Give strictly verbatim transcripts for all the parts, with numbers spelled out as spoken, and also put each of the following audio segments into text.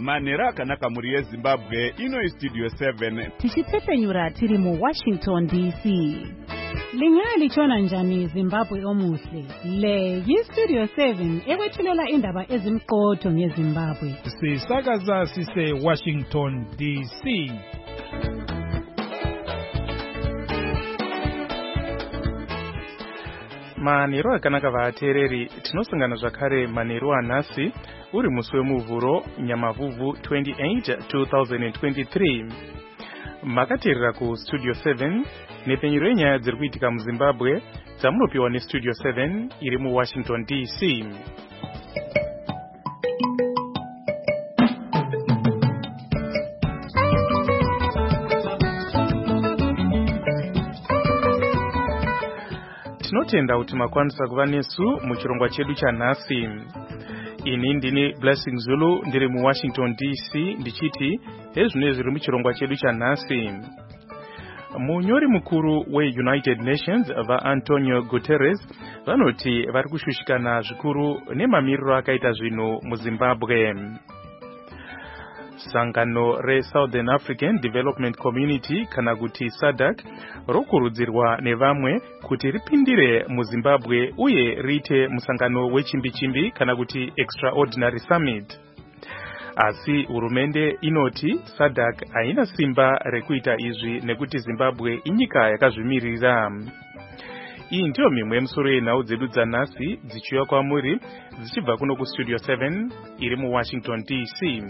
manhero akanaka muri yeZimbabwe. Ino iStudio seven tichipfepenyura tiri mu Washington D C. Lingalichona njani Zimbabwe omuhle? Le yiStudio seven ekwethulela indaba ezimqotho ngeZimbabwe. Sisakaza sise Washington D C. Manhero akanaka vatereri, tinosangana zvakare manhero anhasi uri musi wemuvhuro Nyamavhuvhu twenty-eight two thousand twenty-three. Makateerera ku Studio seven nepenyero yenyaya dziri kuitika muZimbabwe dzamunopiwa neStudio seven iri mu Washington D C. Tinotenda kuti makwanisa kuva nesu muchirongwa chedu chanhasi. Ini ndini Blessing Zulu ndiri mu Washington D C ndichiti ezvino zviri muchirongwa chedu chanhasi. Munyori mukuru weUnited Nations vaAntonio Guterres vanoti vari kushushikana zvikuru nemamiriro akaita zvinhu muZimbabwe. Sangano reSouthern African Development Community kana kuti SADC rokurudzirwa nevamwe kuti ripindire muZimbabwe uye riite musangano wechimbi-chimbi kana kuti Extraordinary Summit. Asi hurumende inoti SADC haina simba rekuita izvi nekuti Zimbabwe inyika yakazvimirira. Iyi ndiyo mimwe yemusoro yenhau dzedu dzanhasi dzichiuya kwamuri dzichibva kuno kuStudio seven iri mu Washington D C.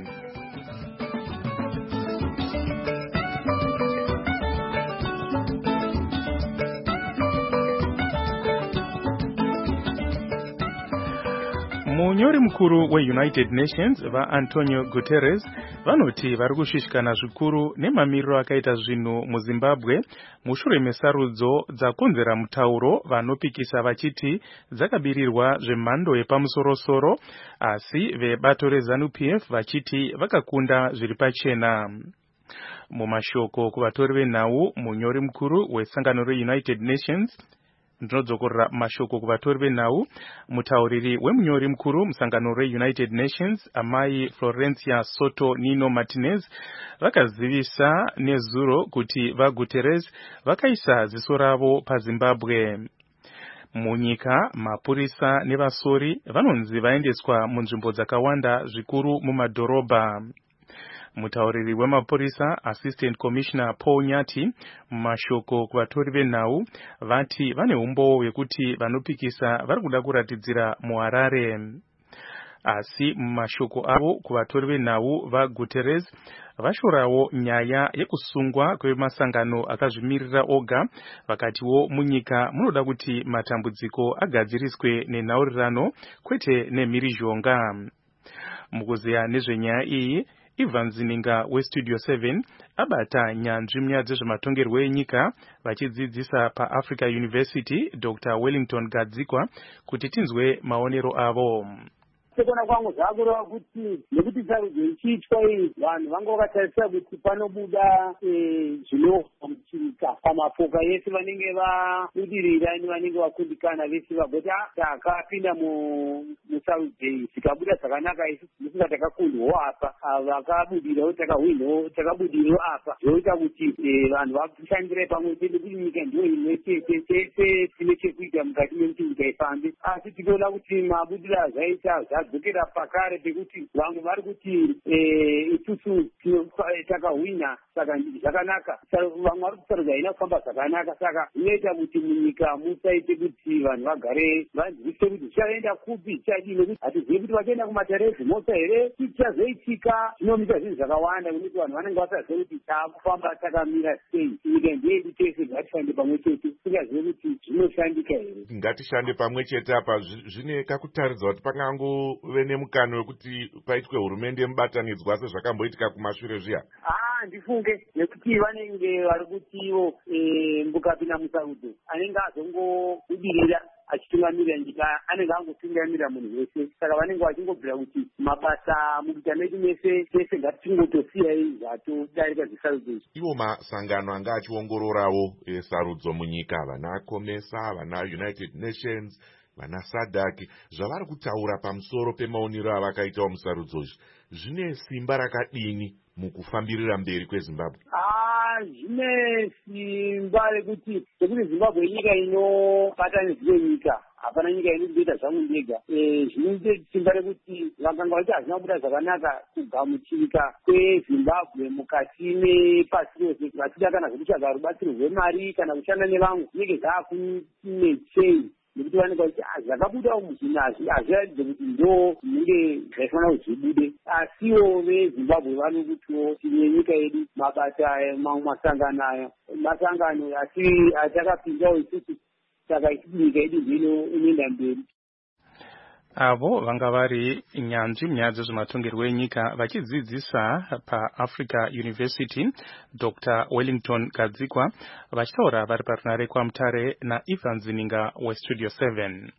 Munyori mukuru weUnited Nations vaAntonio Guterres vanoti vari kushushikana zvikuru nemamiriro akaita zvinhu muZimbabwe mushure mesarudzo dzakonzera mutauro vanopikisa vachiti dzakabirirwa zvemhando yepamusoro-soro, asi vebato reZANU-P F vachiti vakakunda zviri pachena. Mumashoko kuvatori venhau, munyori mukuru wesangano reUnited Nations ndinodzokorera mashoko kuvatori venhau, mutauriri wemunyori mukuru musangano reUnited Nations amai Florencia Soto Nino Martinez vakazivisa nezuro kuti vaGuterres vakaisa ziso ravo paZimbabwe. Munyika, mapurisa nevasori vanonzi vaendeswa munzvimbo dzakawanda zvikuru mumadhorobha. Mutauriri wemapurisa Assistant Commissioner Paul Nyati mumashoko kuvatori venhau vati vane umbowo hwekuti vanopikisa vari kuda kuratidzira muHarare. Asi mumashoko avo kuvatori venhau vaGuterres vashorawo nyaya yekusungwa kwemasangano akazvimirira oga, vakatiwo munyika munoda kuti matambudziko agadziriswe nenhaurirano kwete nemhirizhonga. Mukuzeya nezvenyaya iyi, Ivan Zininga weStudio seven abata nyanzvi munyaya dzezvematongerwo enyika vachidzidzisa paAfrica University Doctor Wellington Gadzikwa kuti tinzwe maonero avo. Sekona kwangu zvakureva kuti nekuti sarudzo ichiitwa iyi vanhu vanga vakatarisa kuti panobuda zvinova muchinyika pamapoka yese vanenge vabudirira nevanenge vakundikana vese vagoti takapinda musarudzo iyi zikabuda zvakanaka isu musinga takakundwawo apa vakabudirawo takahwinawo takabudirawo apa zvoita kuti vanhu vashandire pamwe chete kuti nyika ndiyo imwe chete tese tine chekuita mukati mekuti nyika ifambe. Asi tinoona kuti mabudiro azvaita dzokera pakare pekuti vamwe vari kuti isusu takahwina saka zvakanaka, vamwe vari kusarudza haina kufamba zvakanaka, saka inoita kuti munyika musaite kuti vanhu vagare vanzwisise kuti zvichaenda kupi zvichadii, nekuti hatizivi kuti vachaenda kumaterezimosa here chichazoitika. Zvinomita zvinhu zvakawanda nekuti vanhu vanenge vasazive kuti taakufamba takamira sei. Nyika ndeyedu tese ngatishande pamwe chete, tisingazive kuti zvinoshandika here. Ngatishande pamwe chete apa zvine kakutaridza kuti pakango vene mukano wekuti paitwe hurumende mubatanidzwa sezvakamboitika kumashure zviya. Ah, ndifunge nekuti vanenge vari kutiwo mbukapinda musarudzo anenge azongobudirira achitungamirira nyika anenge angotungamirira munhu wese, saka vanenge vachingobvira kuti mabasa mukuita medu mese tese ngatichingotosiyai zvatodarika zvesarudzo izvi. Ivo masangano anga achiongororawo sarudzo munyika, vana Komesa, vana United Nations vana sadhaki zvavari kutaura pamusoro pemaonero avakaitawo musarudzo izvi zvine simba rakadini mukufambirira mberi kwezimbabwe? Ah, zvine simba rekuti rekuti zimbabwe inyika inobatanidzwe nyika, hapana nyika inoita zvangu ndega. Zvinoite simba rekuti vakanga vachiti hazvina kubuda zvakanaka kugamuchirika kwezimbabwe mukati mepasi rose, vachida kana zvekutsvaga rubatsiro rwemari kana kushanda nevamwe zvinenge zvaakunetsei, nekuti vanenge vachiti zvakabudawo muzvinazvi hazviratidze kuti ndo zvinenge zvaifanira kuti zvibude. Asiwo vezimbabwe vanokutiwo tine nyika yedu mabasa mamwe masangano ayo masangano atakapindawo isusu, saka isiti nyika yedu zvino inoenda mberi. Avo vanga vari nyanzvi munyaya dzezvematongerwo enyika vachidzidzisa paAfrica University, Doctor Wellington Gadzikwa, vachitaura vari parunare kwaMutare naIvan Zininga weStudio seven.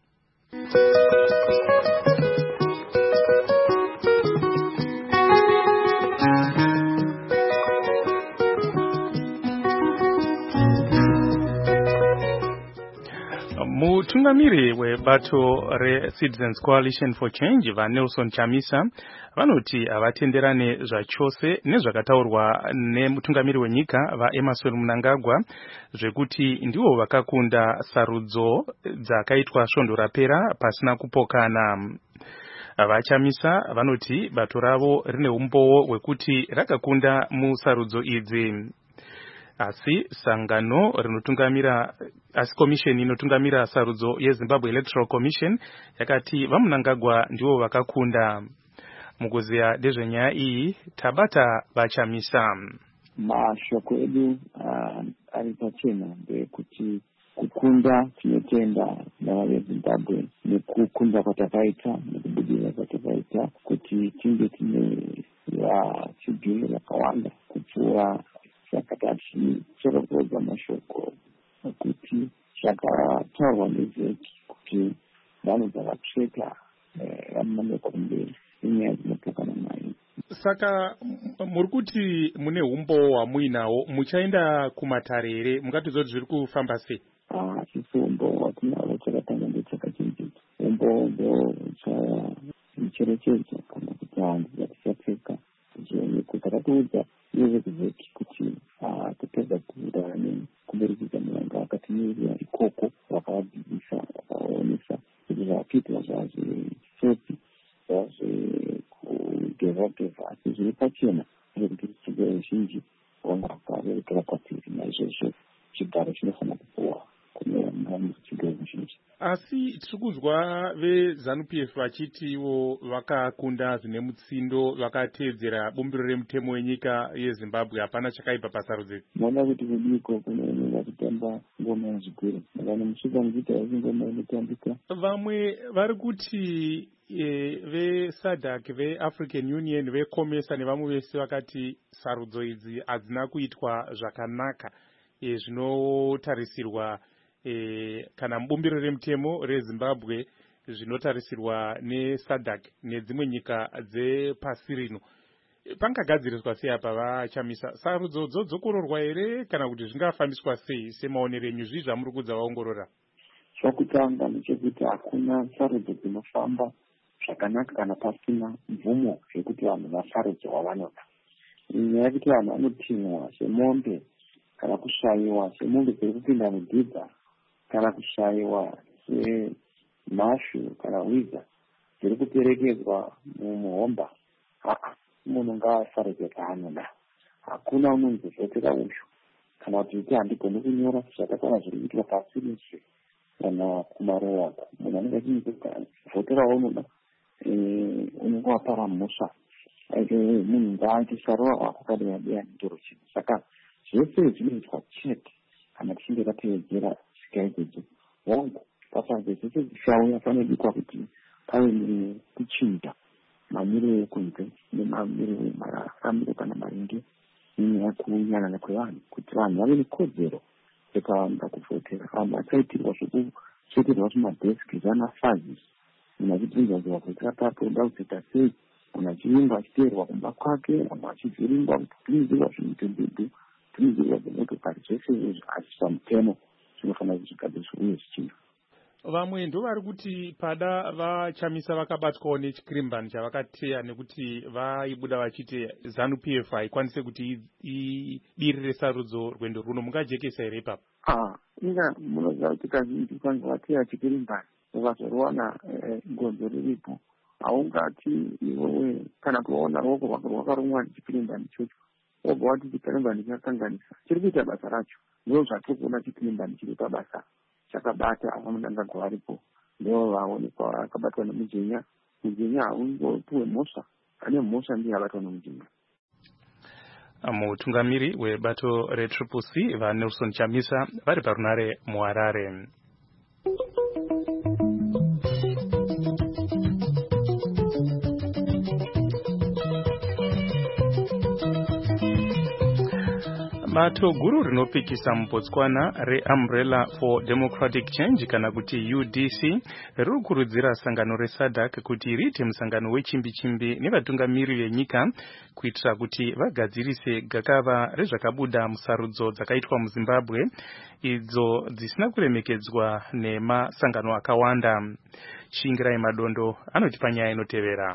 Mutungamiri webato reCitizens Coalition for Change vaNelson Chamisa vanoti havatenderane zvachose nezvakataurwa nemutungamiri wenyika vaEmmerson Mnangagwa zvekuti ndivo vakakunda sarudzo dzakaitwa svondo rapera pasina kupokana. VaChamisa vanoti bato ravo rine umbowo hwekuti rakakunda musarudzo idzi. Asi sangano rinotungamira asi commission inotungamira sarudzo yeZimbabwe Electoral Commission yakati vaMnangagwa ndivo vakakunda. Mukuziya nezvenyaya iyi tabata VaChamisa. Mashoko edu ari pachena ndekuti kukunda tinotenda navavezimbabwe nekukunda kwatakaita nekubudirira kwatakaita kuti tinge tine vachigiri vakawanda kupfuura Sakatashi chorokodza mashoko kuti chakataurwa nezeki kuti vanhu dzakatsveta vamaneko kumberi inyaya dzinotokana nayo. Saka muri kuti mune umbo hwamuinawo muchaenda kumatare here? Mungatizoti zviri kufamba sei? Ah, sisi umbo hwatinavo chakatanga ndechakachenjedzwa. Umbo ndo chamucherechedzo kana kuti hanzi dzatisapfeka zveniko takatiudza nezvekuzeki kuti tapedza kuda kuberekeza mulanga vakatimirira ikoko vakavadzidzisa vakavaonesa kuti zvavakuitwa zvazvesopi zvazvekugevageva asi zviri pachena zvekuti chigaro zhinji vanga vakaverekera kwatiri naizvozvo chigaro chinofanira kupuwa kune chigaro zhinji. Asi tiri kuzwa veZANU-P F vachitiwo vakakunda zvine mutsindo vakateedzera bumbiro remutemo wenyika yeZimbabwe hapana chakaipa pasarudzo. Maona kuti kudiko kunoenera kutamba ngoma yazvigwere kana musvika muchita yasi ngoma inotambika. Vamwe vari kuti e, veSADC veAfrican Union veCOMESA nevamwe vese vakati sarudzo idzi hadzina kuitwa zvakanaka e, zvinotarisirwa E, kana mubumbiro remutemo reZimbabwe zvinotarisirwa neSADC nedzimwe nyika dzepasi rino. Pangagadziriswa sei apa VaChamisa? Sarudzo dzokororwa here kana kuti zvingafambiswa sei semaonero enyu zvii zvamuri kudza vaongorora? Chokutanga ndechekuti hakuna sarudzo dzinofamba zvakanaka kana pasina mvumo zvekuti vanhu vasarudzwa vanoda. Nyaya yekuti vanhu vanotinhwa semombe kana kushayiwa semombe dziri kupinda mudhibha kana kushayiwa semhashu kana hwiza dziri kuperekedzwa mumuhomba, munhu ngaasarudzwe paanoda. Hakuna unonzi vhotera ushu kana kuti iti handigoni kunyora zvakakwana zviri kuitwa pasi rese kana kumaruwa. Munhu anenge achimutsa vhotera waunoda unenge wapara mhosva. Munhu ngaaite saruwa wako kadira dea ndoro chino. Saka zvese zvinoitwa chete kana tichinge tateedzera tsika idzodzo. Hongu pasarudzo dzese dzichauya panodikwa kuti pave nekuchinja mamiriro ekunze nemamiriro marafambiro kana maringe nenyaya kuyanana kwevanhu kuti vanhu vave nekodzero dzekavanoda kuvhotera. Vanhu vachaitirwa zvekucheterwa zvimadheski zvanafazi munhu achibvunzwa vhotera papo unoda kuzoita sei, munhu achivingwa achiteerwa kumba kwake, vamwe achivhiringwa kutumidzirwa zvimutendedhu tumidzirwa dzemotokari. Zvese izvozvo hazvisi pamutemo zvinofanira kuti zvigadziriswe uye zvichiitwa. vamwe ndo vari kuti pada vachamisa vakabatwawo nechikirimbani chavakateya nekuti vaibuda vachiti ZANU P F aikwanise kuti idirire sarudzo rwendo runo, mungajekesa here ipapo? Ah, inga munoziva kuti kazhinji kwanzi vateya chikirimbani ukazoruwana gonzo riripo haungati iwewe kana kuona ruoko rwako rwakarumwa nechikirimbani ichocho wobva wati chikirimbani chakakanganisa chiri kuita basa racho. Ndo zvatiri kuona chikirimbani chiri pabasa chakabata ava Mnangagwa varipo, ndo vaonekwa akabatwa nemujenya. Mujenya haungopiwe mhosva, ane mhosva ndiye abatwa nemujenya. Mutungamiri webato reTriple C vaNelson Chamisa vari parunare muHarare. Bato guru rinopikisa muBotswana reUmbrella for Democratic Change kana kuti U D C riri kurudzira sangano reSADC kuti riite musangano wechimbi-chimbi nevatungamiri venyika kuitira kuti vagadzirise gakava rezvakabuda musarudzo dzakaitwa muZimbabwe idzo dzisina kuremekedzwa nemasangano akawanda. Chingirai Madondo anoti panyaya inotevera.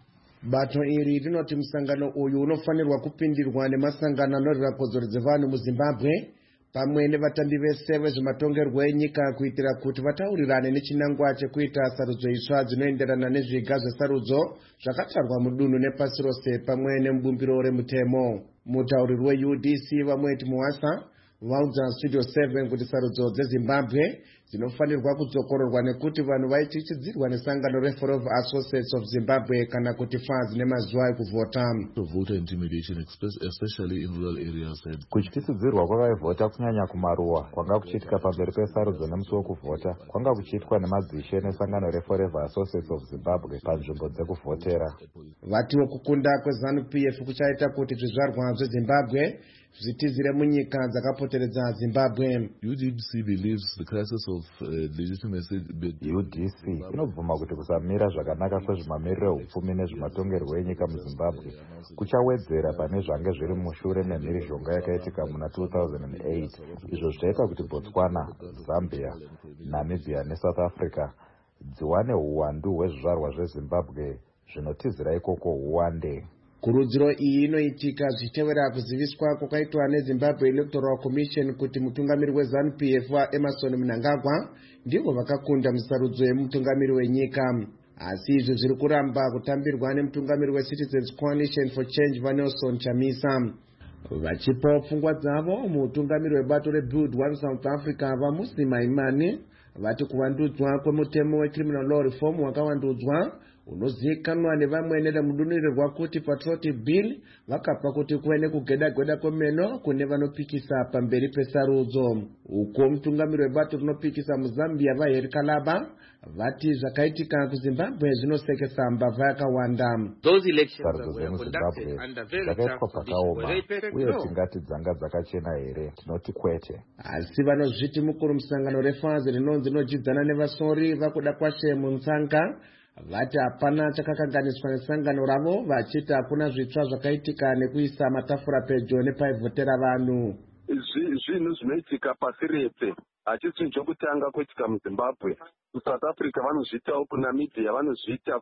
Bato iri rinoti musangano uyu unofanirwa kupindirwa nemasangano anorwira kodzero dzevanhu muZimbabwe pamwe nevatambi vese vezvematongerwo enyika kuitira kuti vataurirane nechinangwa chekuita sarudzo itsva dzinoenderana nezviga zvesarudzo zvakatarwa mudunhu nepasi rose pamwe nemubumbiro remutemo. Mutauriri weU D C Vamweti Muwasa vaudza Studio seven kuti sarudzo dzeZimbabwe dzinofanirwa kudzokororwa nekuti vanhu vaitichidzirwa nesangano reForever Associates of Zimbabwe kana kuti F A Z nemazuva ekuvhota. Voter intimidation, especially in rural areas. Kutyisidzirwa kwavaivhota kunyanya kumaruwa kwanga kuchiitika pamberi pesarudzo nemusi wekuvhota kwanga kuchiitwa nemadzishe nesangano reForever Associates of Zimbabwe panzvimbo dzekuvhotera. Vatiwo kukunda kweZANU P F kuchaita kuti zvizvarwa zveZimbabwe zvitizire munyika dzakapoteredza Zimbabwe. U D C believes the crisis of uh, legitimacy. U D C inobvuma kuti kusamira zvakanaka kwezvimamiriro upfumi nezvematongerwo enyika muZimbabwe kuchawedzera pane zvange zviri mushure memhirizhonga yakaitika muna two thousand eight, izvo zvichaita kuti Botswana, Zambia, Namibia neSouth Africa dziwane uwandu hwezvizvarwa zveZimbabwe zvinotizira ikoko uwande. Kurudziro iyi inoitika zvichitevera kuziviswa kwakaitwa neZimbabwe Electoral Commission kuti mutungamiri weZANU P F Emmerson Mnangagwa ndivo vakakunda musarudzo yemutungamiri wenyika. Asi izvi zviri kuramba kutambirwa nemutungamiri weCitizens Coalition for Change vaNelson Chamisa. Vachipa pfungwa dzavo mutungamiri webato reBuild One South Africa vaMusi Maimane vati kuvandudzwa kwemutemo weCriminal Law Reform wakavandudzwa unozivikanwa nevamwe neremudunurirwa kuti Patriot Bill vakapa kuti kuve nekugeda-gweda kwemeno kune vanopikisa pamberi pesarudzo. Uko mutungamiri webato rinopikisa muZambia vaHeri Kalaba vati zvakaitika kuZimbabwe zvinosekesa mbavha yakawanda. Sarudzo dzemuZimbabwe dzakaitwa pakaoma uye tingati dzanga dzakachena here? Tinoti kwete. Asi vanozviti mukuru musangano reF A Z rinonzi rinojidzana nevasori vakuda kwashe muNtsanga vati hapana chakakanganiswa nesangano ravo vachiti hakuna zvitsva zvakaitika nekuisa matafura pedyo nepaivhotera vanhu. Zvinhu zvinoitika pasi rese hachisi chokutanga kuitika muZimbabwe. kuSouth Africa vanozviitawo, kuNamibia vanozviita,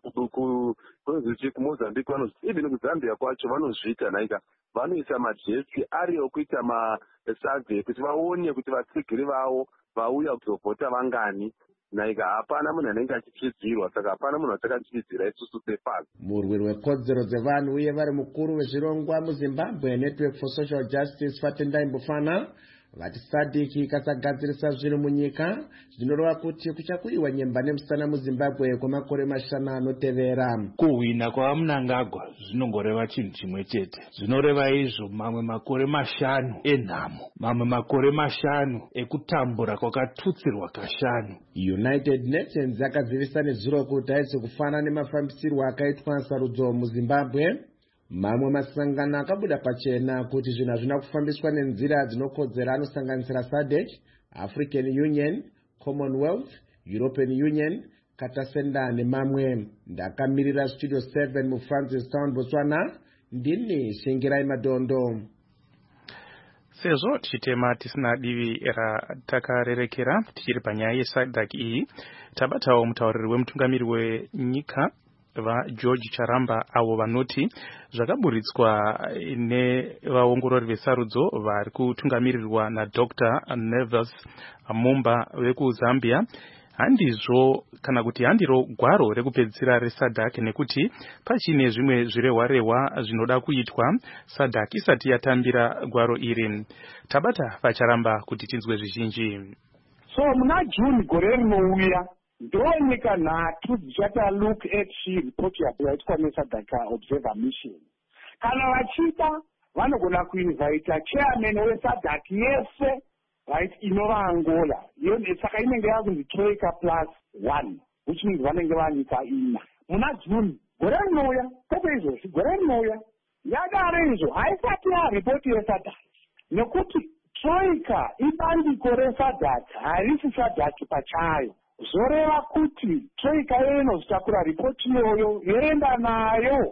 kuMozambique vanozviita, even kuZambia kwacho vanozviita. Naika vanoisa majesi ari okuita masurvey kuti vaone kuti vatsigiri vavo vauya kuzovhota vangani. Naika hapana munhu anenge achichidzirwa, saka hapana munhu atakachichidzira isusu seF A Z. Murwiri wekodzero dzevanhu uye vari mukuru wezvirongwa muZimbabwe Network for Social Justice Fatendai Mbufana vati SADC ikasagadzirisa zviri munyika zvinoreva kuti kuchakuyiwa nyemba nemusana muZimbabwe kwemakore mashanu anotevera. Kuhwina kwaMnangagwa zvinongoreva chinhu chimwe chete. Zvinoreva izvo mamwe makore mashanu enhamo, mamwe makore mashanu ekutambura kwakatutsirwa kashanu. United Nations yakazivisa nezuro kuti haisi kufana nemafambisirwo akaitwa sarudzo muZimbabwe. Mamwe masangano akabuda pachena kuti zvinhu hazvina kufambiswa nenzira dzinokodzera anosanganisira SADC, African Union, Commonwealth, European Union, Katasenda nemamwe. Ndakamirira Studio seven muFrancistown, Botswana, ndini Shingirai Madondo. sezvo tichitema tisina divi ratakarerekera tichiri panyaya yesadhak iyi, tabatawo mutauriri wemutungamiri wenyika vaGeorge Charamba avo vanoti zvakaburitswa nevaongorori vesarudzo vari kutungamirirwa naDr Nervous Mumba vekuzambia handizvo kana kuti handiro gwaro rekupedzisira resadhak, nekuti pachine zvimwe zvirehwa-rehwa zvinoda kuitwa sadhak isati yatambira gwaro iri. Tabata vaCharamba kuti tinzwe zvizhinji. So muna June gore rinouya ndo nyika nhatu dzichata look at report yaitwa nesadhak observer mission. Kana vachida vanogona kuinvita chairman wesadhak yese right inova Angola. Iyo saka inenge yakunzi Troika plus one, which means vanenge vanyika ina. Muna June gore rinouya kwete izvozvi gore rinouya yadare izvo haisati yaripoti yesadhak, nekuti Troika ibandiko resadhak harisi sadhak pachayo. Zoreva kuti Troika iyo inozotakura ripoti iyoyo yoenda nayo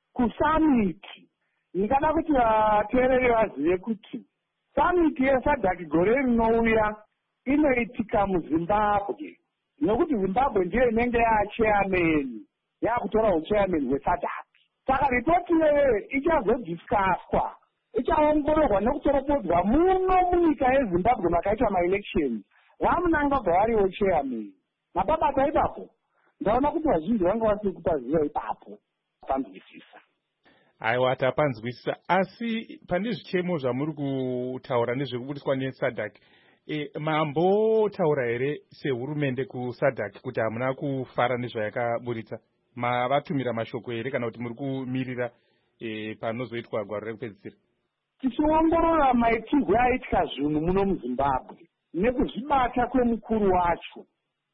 kusamiti. Ndingada kuti vateereri vazive kuti samiti yesadhak gore rinouya inoitika muZimbabwe, nokuti Zimbabwe ndiyo inenge yachairman yakutora uchairman hwesadhak. Saka ripoti iyoyo ichazodiscusswa, ichaongororwa nekutoropodwa muno munyika yeZimbabwe makaitwa maelections. Vamunangagwa variwo chairman mapabata ipapo. Ndaona kuti vazhinji vanga vasiri kupaziva ipapo panzwisisa. Aiwa, tapanzwisisa. Asi pane zvichemo zvamuri kutaura nezvekubudiswa nesadhak, e, mambotaura here sehurumende kusadhak kuti hamuna kufara nezvayakaburitsa? Mavatumira mashoko here kana kuti muri kumirira e, panozoitwa gwaro rekupedzisira? Tichiongorora maitirwo aitika zvinhu muno muZimbabwe nekuzvibata kwemukuru wacho,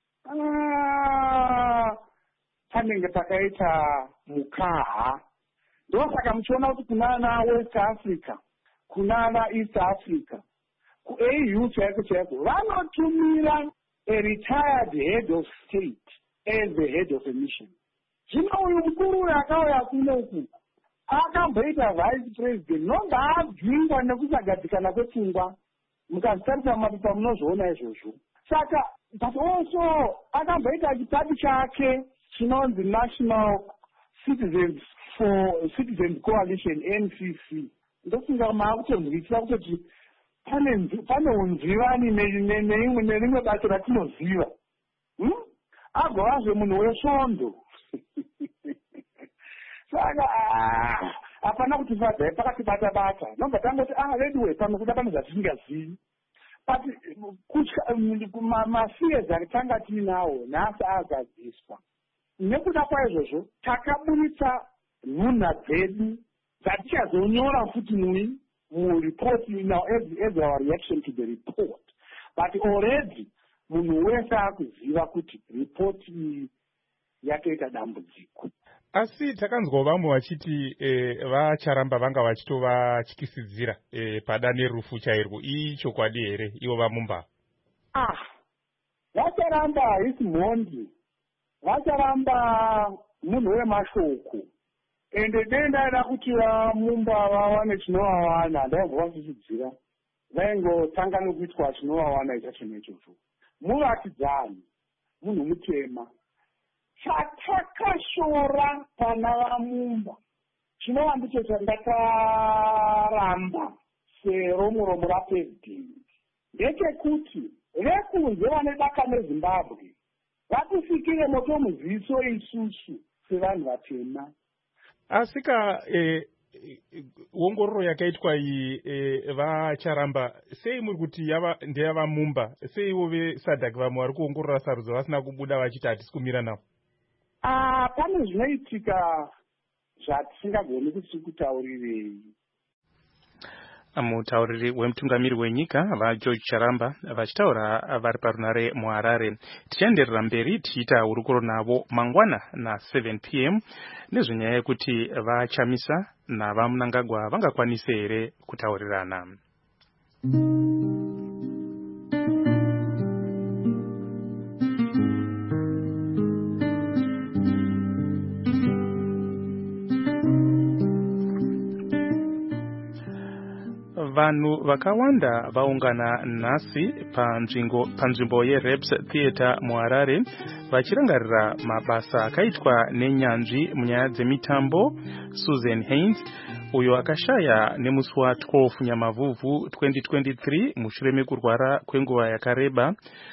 ah, panenge pakaita mukaha. Ndosaka muchiona kuti kunana West Africa, kunana East Africa, kuA U chaiko chaiko vanotumira a retired head of state as the head of a mission. Zvino uyu mukuru akauya kunoku akamboita vice president, nonga abvingwa nekusagadzikana kwepfungwa. Mukazitarisa mapepa munozviona izvozvo. Saka but also akamboita chipati chake chinonzi National Citizens for Citizens Coalition N C C. Ndofunga maakutonzwisisa kutoti pane pane unzivani neimwe nerimwe bato ratinoziva. Hmm? Agovazve munhu wesvondo. Saka hapana kuti fadza pakati bata bata. Nobva tangoti ah anyway pano kuda pane zvatingazivi. But mafiyezi akatanga tiinawo nhasi agadziswa. Nekuda kwaizvozvo takaburitsa nhunha dzedu dzatichazonyora futi mui mureport now as, as our reaction to the report. But already munhu wese akuziva kuti report iyi yatoita dambudziko. Asi takanzwa vamwe vachiti e, vaCharamba vanga vachitovatyisidzira e, padane rufu chairwo. Ii chokwadi here ivo vaMumba? Ah, vaCharamba haisi mhondi. VaCharamba munhu wemashoko. Ende denda ida kuti vaMumba vawane chinovawana ndaibva vasichidzira. Vaingotanga nokuitwa chinovawana ichacho nechocho. Muratidzani, munhu mutema. Chatakashora pana vaMumba chinova ndicho chandakaramba seromuromo rapresident ndechekuti vekunze vane daka neZimbabwe vatifikire moto muziso isusu sevanhu vatema. Asika e, ongororo yakaitwa iyi e, vaCharamba sei muri kuti yava ndeyavaMumba, sei ivo vesadhak vamwe vari kuongorora sarudzo vasina kubuda vachiti hatisi kumira navo? Ah, pane zvinoitika zvatisingagoni kuti tikutaurirei. Mutauriri wemutungamiri wenyika vaGeorge Charamba vachitaura vari parunare muHarare. Tichaenderera mberi tichiita hurukuro navo mangwana na seven p m nezvenyaya yekuti vaChamisa navaMnangagwa vangakwanise here kutaurirana. vanhu vakawanda vaungana nhasi panzvimbo yeReps Theatre muHarare vachirangarira mabasa akaitwa nenyanzvi munyaya dzemitambo Susan Haynes uyo akashaya nemusi wa12 Nyamavhuvhu twenty twenty-three mushure mekurwara kwenguva yakareba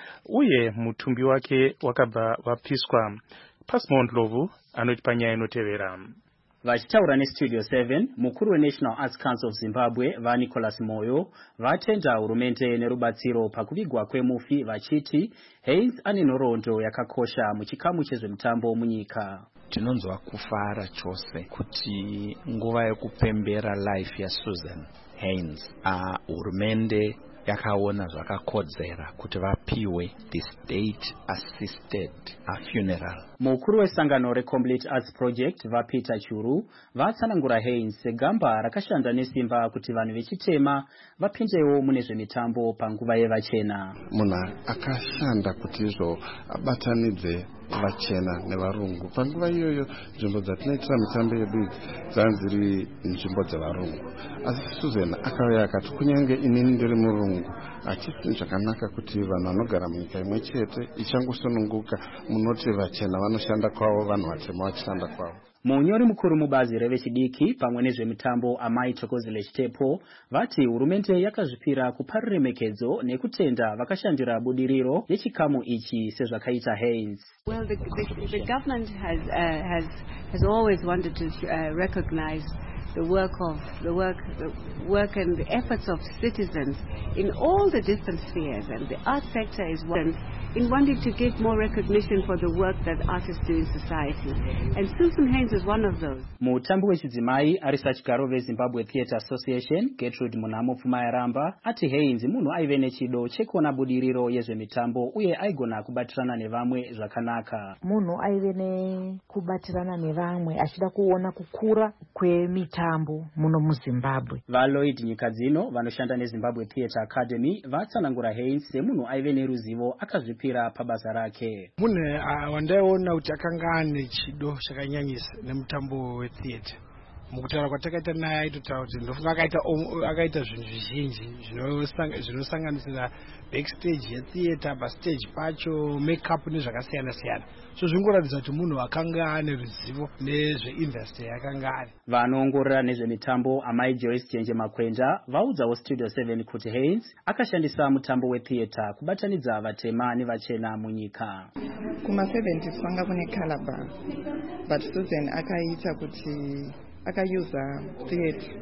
uye mutumbi wake wakabva wapiswa. Pasmont Lovu anoti panyaya inotevera. Vachitaura neStudio seven, mukuru weNational Arts Council of Zimbabwe vaNicholas Moyo vatenda hurumende nerubatsiro pakuvigwa kwemufi vachiti Haynes ane nhoroondo yakakosha muchikamu chezvemutambo munyika. Tinonzwa kufara chose kuti nguva yekupembera life ya Susan Haynes a hurumende yakaona zvakakodzera kuti vapiwe the state assisted a funeral. Mukuru wesangano reComplete Arts Project vaPeter Churu vatsanangura Haynes segamba rakashanda nesimba kuti vanhu vechitema vapindewo mune zvemitambo panguva yevachena. Munhu akashanda kuti izvo abatanidze vachena nevarungu. Panguva iyoyo nzvimbo dzatinoitira mitambo yedu dzanziri nzvimbo dzevarungu. Asi Susan akauya akati kunyange inini ndiri murungu achiti zvakanaka kuti vanhu vanogara munyika imwe chete ichangosununguka munoti vachena vanoshanda kwavo vanhu vatema vachishanda kwavo. Munyori mukuru mubazi revechidiki pamwe nezvemitambo Amai Thokozile Chitepo vati hurumende yakazvipira kupa ruremekedzo nekutenda vakashandira budiriro yechikamu ichi sezvakaita Haynes. Well, the, the, the government has, uh, has, has always wanted to uh, recognize the work of the work the work and the efforts of citizens in all the different spheres, and the art sector is one in wanting to give more recognition for the work that artists do in society, and Susan Haynes is one of those. Mutambo wechidzimai ari sachigaro veZimbabwe Theatre Association Gertrude Munamo Pfumayaramba ati Haynes munhu aive nechido chekuona budiriro yezvemitambo uye aigona kubatirana nevamwe zvakanaka. Munhu aive nekubatirana nevamwe achida kuona kukura kwemitambo muno muZimbabwe. VaLloyd Nyikadzino vanoshanda neZimbabwe Theatre Academy vatsanangura Haynes semunhu aive neruzivo akazvipira pabasa rake. Munhu wandaiona kuti akanga ane chido chakanyanyisa nemutambo wetheatre. Mukutaura kwatakaita naye aitotaura kuti ndofunga akaita akaita zvinhu zvizhinji zvinosanganisira backstage yetheatre, pastage pacho, makeup nezvakasiyana siyana. So zvingoratidza kuti munhu akanga ane ruzivo nezveindustry yakanga ari. Vanoongorora nezvemitambo Amai Joyce Chenje Makwenda vaudzawo Studio seven kuti Haynes akashandisa mutambo wetheatre kubatanidza vatema nevachena munyika. Kuma seventies kwanga kune Calabar, but Susan akaita kuti akauza theatre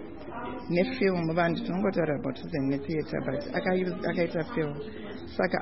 nefilm. Vanhu tinongotaura about Susan netheatre, but akaita film. Saka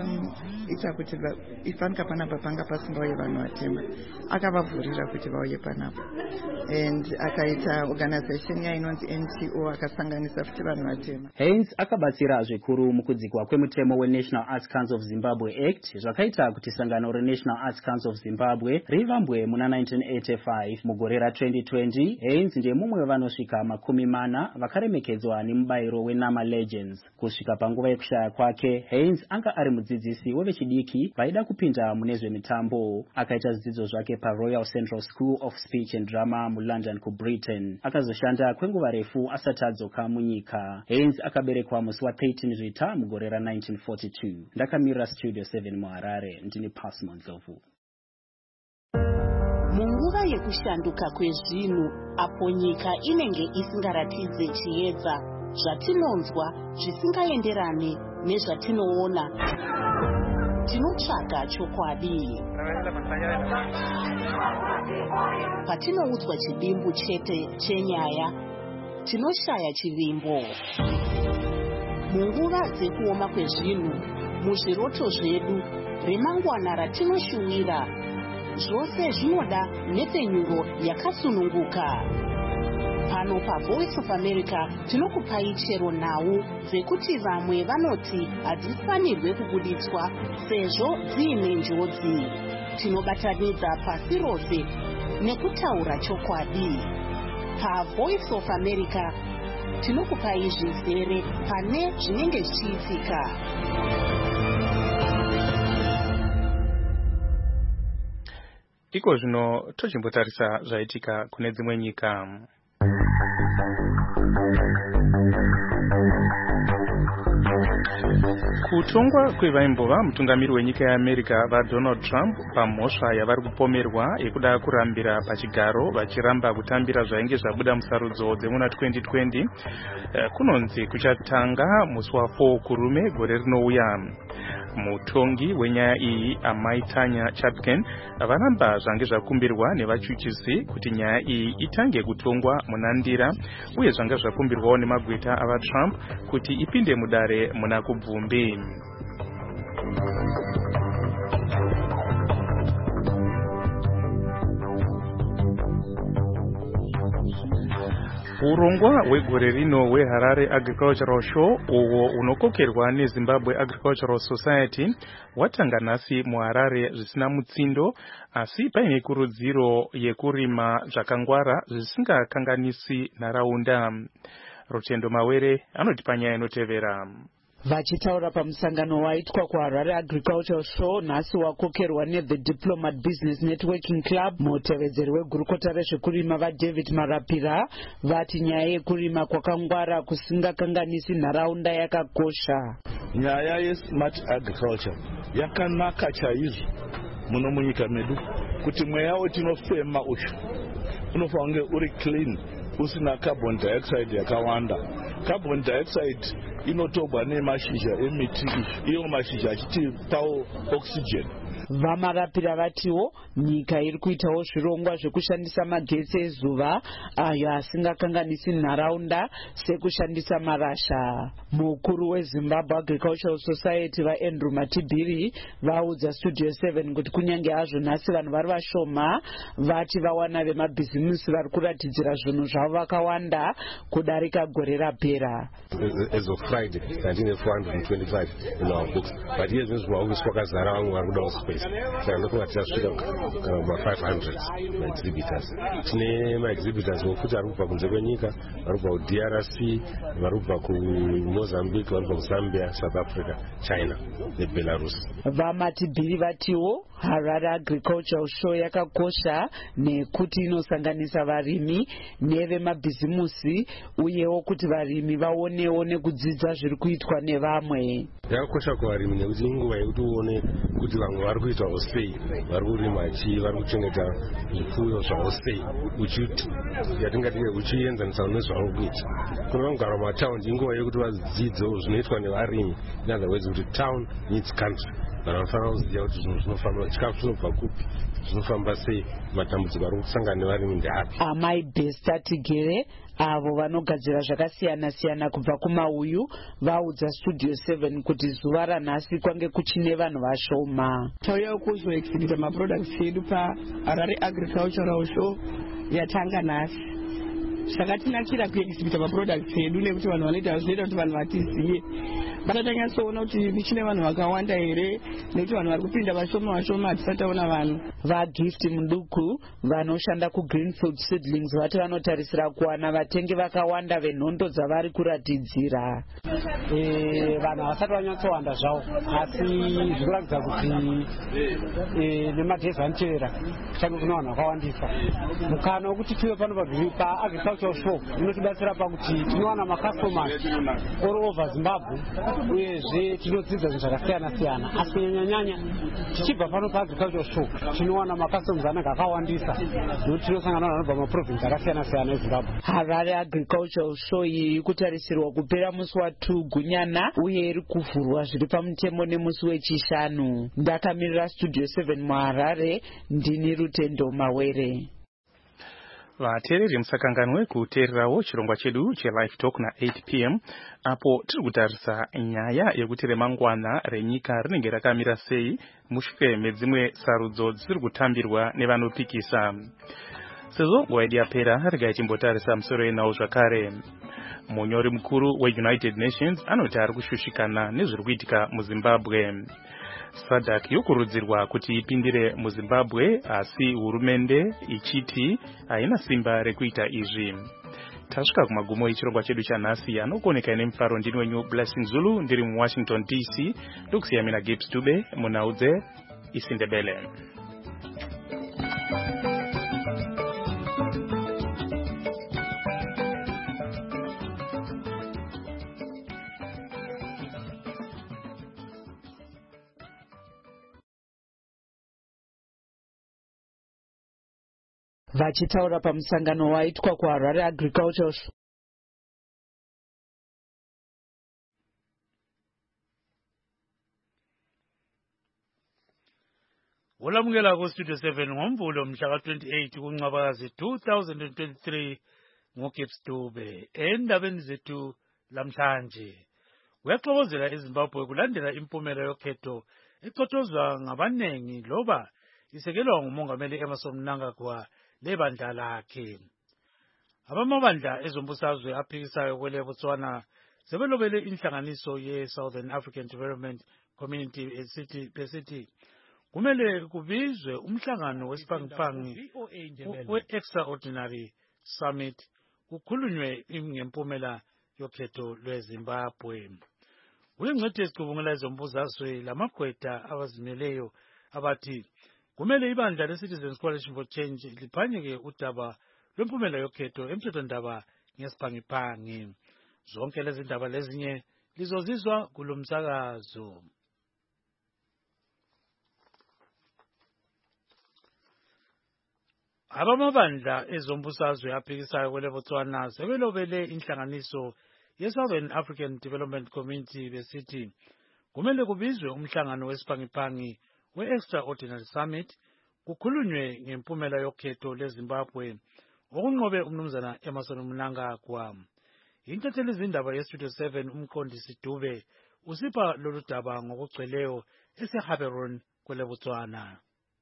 akaita kuti ifanika panapa panga pasingauye vanhu vatema akavavhurira kuti vauye panapa, and akaita organization yainonzi N T O akasanganisa futi vanhu vatema. Haynes akabatsira zvikuru mukudzikwa kwemutemo weNational Arts Council of Zimbabwe Act zvakaita kuti sangano reNational Arts Council of Zimbabwe rivambwe muna nineteen eighty-five. Mugore ra-twenty twenty Haynes ndiye mumwe wevanosvika makumi mana vakaremekedzwa nemubayiro weNama Legends. Kusvika panguva yekushaya kwake Haynes anga ari mudzidzisi wevechidiki vaida kupinda mune zvemitambo. Akaita zvidzidzo zvake paRoyal Central School of Speech and Drama muLondon kuBritain. Akazoshanda kwenguva refu asati adzoka munyika. Haynes akaberekwa musi wa13 Zvita mugore ra-nineteen forty-two. Ndakamira Studio seven muHarare, ndini Pasmont Lovu. Munguva yekushanduka kwezvinhu apo nyika inenge isingaratidze chiedza, zvatinonzwa zvisingaenderane nezvatinoona, tinotsvaga chokwadi. Patinoudzwa chidimbu chete chenyaya, tinoshaya chivimbo. Munguva dzekuoma kwezvinhu, muzviroto zvedu, remangwana ratinoshuwira, zvose zvinoda nhepfenyuro yakasununguka. Pano paVoice of America tinokupai chero nhau dzekuti vamwe vanoti hadzifanirwe kubuditswa sezvo dziine njodzi. Tinobatanidza pasi rose nekutaura chokwadi. PaVoice of America tinokupai zvizere pane zvinenge zvichiitika. Iko zvino tochimbotarisa zvaitika kune dzimwe nyika. Kutongwa kwevaimbo mutungamiri wenyika yeAmerica vaDonald Trump pamhosva yavari kupomerwa yekuda kurambira pachigaro vachiramba kutambira zvainge zvabuda musarudzo dzemuna twenty twenty kunonzi kuchatanga musi wa4 kurume gore rinouya. Mutongi wenyaya iyi Amai Tanya Chutkan varamba zvange zvakumbirwa nevachuchisi kuti nyaya iyi itange kutongwa munandira uye zvanga zvakumbirwawo nemagweta avaTrump kuti ipinde mudare muna kubvumbi. Urongwa hwegore rino hweHarare Agricultural Show uwo unokokerwa neZimbabwe Agricultural Society watanga nhasi muHarare zvisina mutsindo, asi paine kurudziro yekurima zvakangwara zvisingakanganisi nharaunda. Rutendo Mawere anoti panyaya inotevera. Vachitaura pamusangano waitwa kuHarare Agricultural Show nhasi wakokerwa neThe Diplomat Business Networking Club, mutevedzeri wegurukota rezvekurima vaDavid Marapira vati nyaya yekurima kwakangwara kusingakanganisi nharaunda yakakosha. Nyaya yesmart agriculture yakanaka chaizvo muno munyika medu kuti mweya wetinofema uyu unofanira kunge uri clean usina carbon dioxide yakawanda. Carbon dioxide inotobwa nemashizha emiti iyo mashizha achitipawo oxygen. Vamarapira vatiwo nyika iri kuitawo zvirongwa zvekushandisa magetsi ezuva ayo asingakanganisi nharaunda sekushandisa marasha. Mukuru weZimbabwe Agricultural Society vaAndrew Matibiri vaudza Studio seven kuti kunyange hazvo nhasi vanhu vari vashoma vati vawana vemabhizimusi vari kuratidzira zvinhu zvavo vakawanda kudarika gore rapera. As of Friday, nineteen four hundred twenty-five in our books, but here zvinhu zvavakuvisa kwakazara vamwe vari kudawo space. Saka ndokuva tichasvika kana kuma-five hundred maexhibitors. Tine maexhibitors vokuti vari kubva kunze kwenyika, vari kubva kuD R C, vari kubva kuMozambique, vari kubva kuZambia, South Africa, China neBelarus. Vamatibhiri vatiwo Harare Agricultural Show yakakosha nekuti inosanganisa varimi nevemabhizimusi uyewo kuti varimi vaonewo nekudzidza zviri kuitwa nevamwe. Yakakosha kuvarimi nekuti inguva yekuti uone kuti vamwe vari kuitawo sei, vari kurima chii, vari kuchengeta zvipfuyo zvavo sei, yatingati uchienzanisa nezvavari kuita. Kune vanogara mumataundi inguva yekuti vadzidzo zvinoitwa nevarimi, in other words kuti town needs country. Vanhu vanofanira kuziva kuti zvinhu zvinofamba, chikafu chinobva kupi, zvinofamba sei, matambudziko ari kusangana nevarimi ndeapi. Amai Besta Tigere avo vanogadzira zvakasiyana siyana kubva kumauyu vaudza Studio seven kuti zuva ranhasi kwange kuchine vanhu vashoma. Tauya kuzoexhibita maproducts edu paHarare Agricultural Show yatanga nhasi. Zvakatinakira kuexhibita maproducts edu nekuti vanhu vanoita zvinoita kuti vanhu vatiziye. Vatatanyatsoona kuti michine vanhu vakawanda here nekuti vanhu vari kupinda vashoma vashoma hatisataona vanhu. VaGift Muduku vanoshanda kuGreenfield Seedlings vati vanotarisira kuwana vatengi vakawanda venhondo dzavari kuratidzira. Vanhu havasati vanyatsowanda zvavo, asi zvikuratidza kuti nemagezi anotevera kuchange kuna vanhu vakawandisa. Mukana wekuti tive pano paAgricultural Show inotibatsira pakuti tinowana macustomers all over Zimbabwe uyezve tinodzidza zvinhu zvakasiyana siyana, asi kunyanyanyanya tichibva pano paAgricultural Show tinowana macustomers anenge akawandisa nokuti tinosangana navanhu vanobva mumaprovinsi akasiyana siyana eZimbabwe. Harare Agricultural Show iyi iri kutarisirwa kupera musi wa2 Gunyana uye iri kuvhurwa zviri pamutemo nemusi wechishanu. Ndakamirira Studio seven muHarare, ndini Rutendo Mawere. Vateereri musakanganwe kuteererawo chirongwa chedu cheLive Talk na8 p m apo tiri kutarisa nyaya yekuti remangwana renyika rinenge rakamira sei mushure medzimwe sarudzo dzisiri kutambirwa nevanopikisa. Sezvo nguva yedu yapera regai timbotarisa musoro yenhau zvakare. Munyori mukuru weUnited Nations anoti ari kushushikana nezviri kuitika muZimbabwe. SADC yokurudzirwa kuti ipindire muZimbabwe asi hurumende ichiti haina simba rekuita izvi. Tasvika kumagumo echirongwa chedu chanhasi anokoneka nemufaro ndini wenyu Blessing Zulu ndiri muWashington D C ndokusiya mina Gibbs Dube munaudze isindebele. Vachitaura pamusangano waitwa kuHarare Agricultural Olamukela ku Studio seven ngoMvulo mhla ka twenty-eight kuNcwabakazi two thousand twenty-three ngoGibbs Dube. Endabeni zethu lamhlanje kuyaxokozela eZimbabwe kulandela impumela yokhetho ecotshozwa ngabanengi loba isekelwa ngumongameli Emmerson Mnangagwa lebandla lakhe. Abamabandla ezombusazwe aphikisayo kwele Botswana sebelobele inhlanganiso ye Southern African Development Community esithi besithi kumele kubizwe umhlangano wesiphangipangi we-Extraordinary Summit kukhulunywe ngempumela yokhetho lweZimbabwe. Kuyingcwethi esicubungula ezombusazwe lamagweda abazimeleyo abathi kumele ibandla le-Citizens Coalition for Change liphanyeke udaba lwempumela yokhetho emthethwandaba ngesiphangipangi. Zonke lezi ndaba lezinye lizozizwa kulomsakazo. Abamabandla ezombusazwe aphikisayo kwele Botswana sebelobele inhlanganiso ye-Southern African Development Community besithi kumele kubizwe umhlangano wesiphangipangi we-Extraordinary Summit kukhulunywe ngempumela yokhetho leZimbabwe okunqobe umnumzana Emmerson Mnangagwa. Intatheli izindaba ye-Studio seven umqondisi Dube usipha lolu daba ngokugcweleyo eseHaberon kwele Botswana.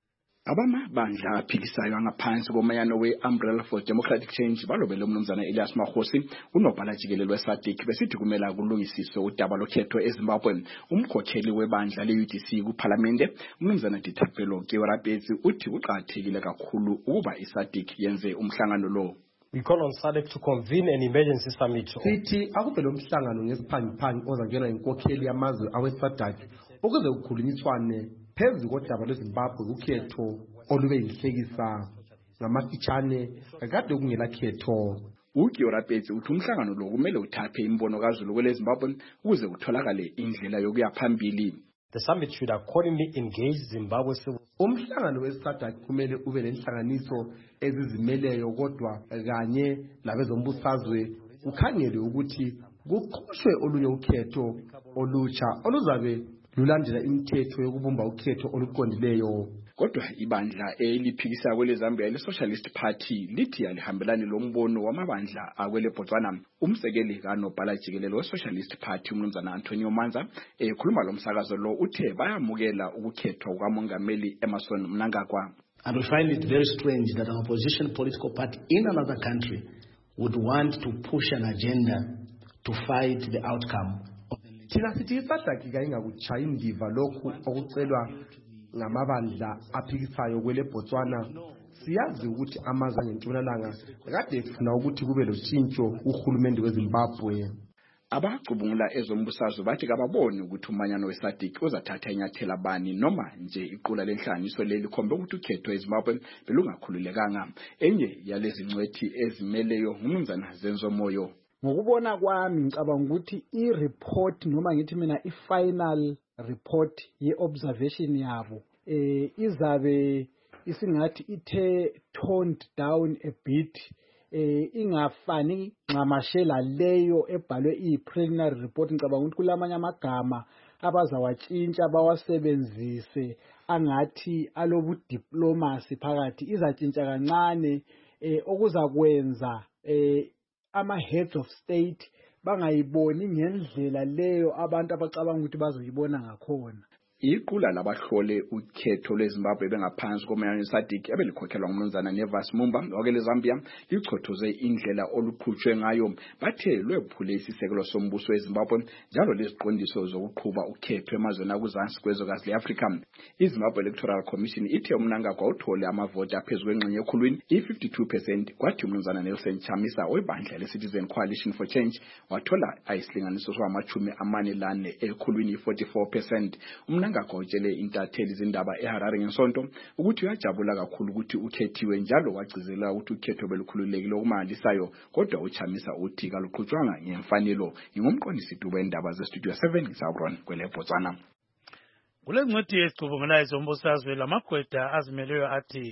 Abamabandla aphikisayo angaphansi komayano we-Umbrella for Democratic Change balobele umnumzana Elias Makhosi unobhala jikelele we-SADC besithi kumele kulungisiswe udaba lokhetho eZimbabwe. Umkhokheli webandla le-U D C kuPhalamende umnumzana Dithapelo Kewerapetsi uthi uqakathekile kakhulu ukuba i-SADC yenze umhlangano lo. We call on SADC to convene an emergency summit. Sithi akube lo mhlangano ngesiphangipangi ozangenwa inkokheli yamazwe awe-SADC ukuze kukhulunyiswane phezu kodaba lweZimbabwe ukhetho olube inhlekisa ngamafitshane kade kungela khetho. uGeorapetsi uthi umhlangano lo kumele uthathe imbono kaZulu kwele Zimbabwe ukuze kutholakale indlela yokuya phambili. The summit should accordingly engage Zimbabwe civil. Umhlangano weSADC kumele ube nenhlanganiso ezizimeleyo kodwa kanye labezombusazwe ukhangele ukuthi kuqoshwe olunye ukhetho olutsha oluzabe lulandela imithetho yokubumba ukhetho oluqondileyo. Kodwa ibandla eliphikisa kwele Zambia le-Socialist Party lithi alihambelani lombono wamabandla akwele Botswana. Umsekeli kanobhala jikelele we-Socialist Party umnumzana Antonio Manza ekhuluma lo msakazo lo uthe bayamukela ukukhethwa kukamongameli Emmerson Mnangagwa. And we find it very strange that an opposition political party in another country would want to push an agenda to fight the outcome. Thina sithi iSADC kayingakuchaya indiva lokhu okucelwa ngamabandla aphikisayo kwele Botswana. Siyazi ukuthi amazwe ngentshonalanga kade efuna ukuthi kube loshintsho uhulumende weZimbabwe. Abacubungula ezombusazwe bathi kababoni ukuthi umanyano weSADC uzathatha inyathela bani noma nje iqula lenhlanganiso leli khombe ukuthi ukhetho eZimbabwe belungakhululekanga. Enye yalezi ngcwethi ezimeleyo ngumnumzana Zenzo Moyo. Ngokubona kwami ngicabanga ukuthi i-report noma ngithi mina i-final report ye-observation yabo eh izabe isingathi ithe toned down a bit eh ingafani nxamashela leyo ebhalwe i-preliminary report. Ngicabanga ukuthi kulamanye amagama abazawatshintsha bawasebenzise angathi alobu diplomacy phakathi izatshintsha kancane eh okuzakwenza eh ama-heads of state bangayiboni ngendlela leyo abantu abacabanga ukuthi bazoyibona ngakhona. Iqula labahlole ukhetho lweZimbabwe bengaphansi komayano weSADC ebelikhokhelwa ngumnumzana Nevas Mumba wakele Zambia lichothoze indlela oluqhutshwe ngayo. Bathe lwephule isisekelo sombuso weZimbabwe njalo leziqondiso zokuqhuba ukhetho emazweni akuzansi kwezwekazi le-Afrika. iZimbabwe Electoral Commission ithe uMnangagwa uthole amavoti aphezu kwengxenye ekhulwini i-fifty-two percent kwathi umnumzana Nelson Chamisa webandla le-Citizen Coalition for Change wathola ayisilinganiso samachumi amane lane ekhulwini i-forty-four percent. Mnangagwa utshele intatheli izindaba eHarare ngesonto ukuthi uyajabula kakhulu ukuthi ukhethiwe njalo wagcizelela ukuthi ukhetho belukhululekile okumangalisayo kodwa uChamisa uthi kaluqhutshwanga ngemfanelo. Ingumqondisi Dube indaba ze-Studio seven ngisabron kwele Botswana. Kule ncwadi yesicubungulayo zombusazwe lamagweda azimeleyo athi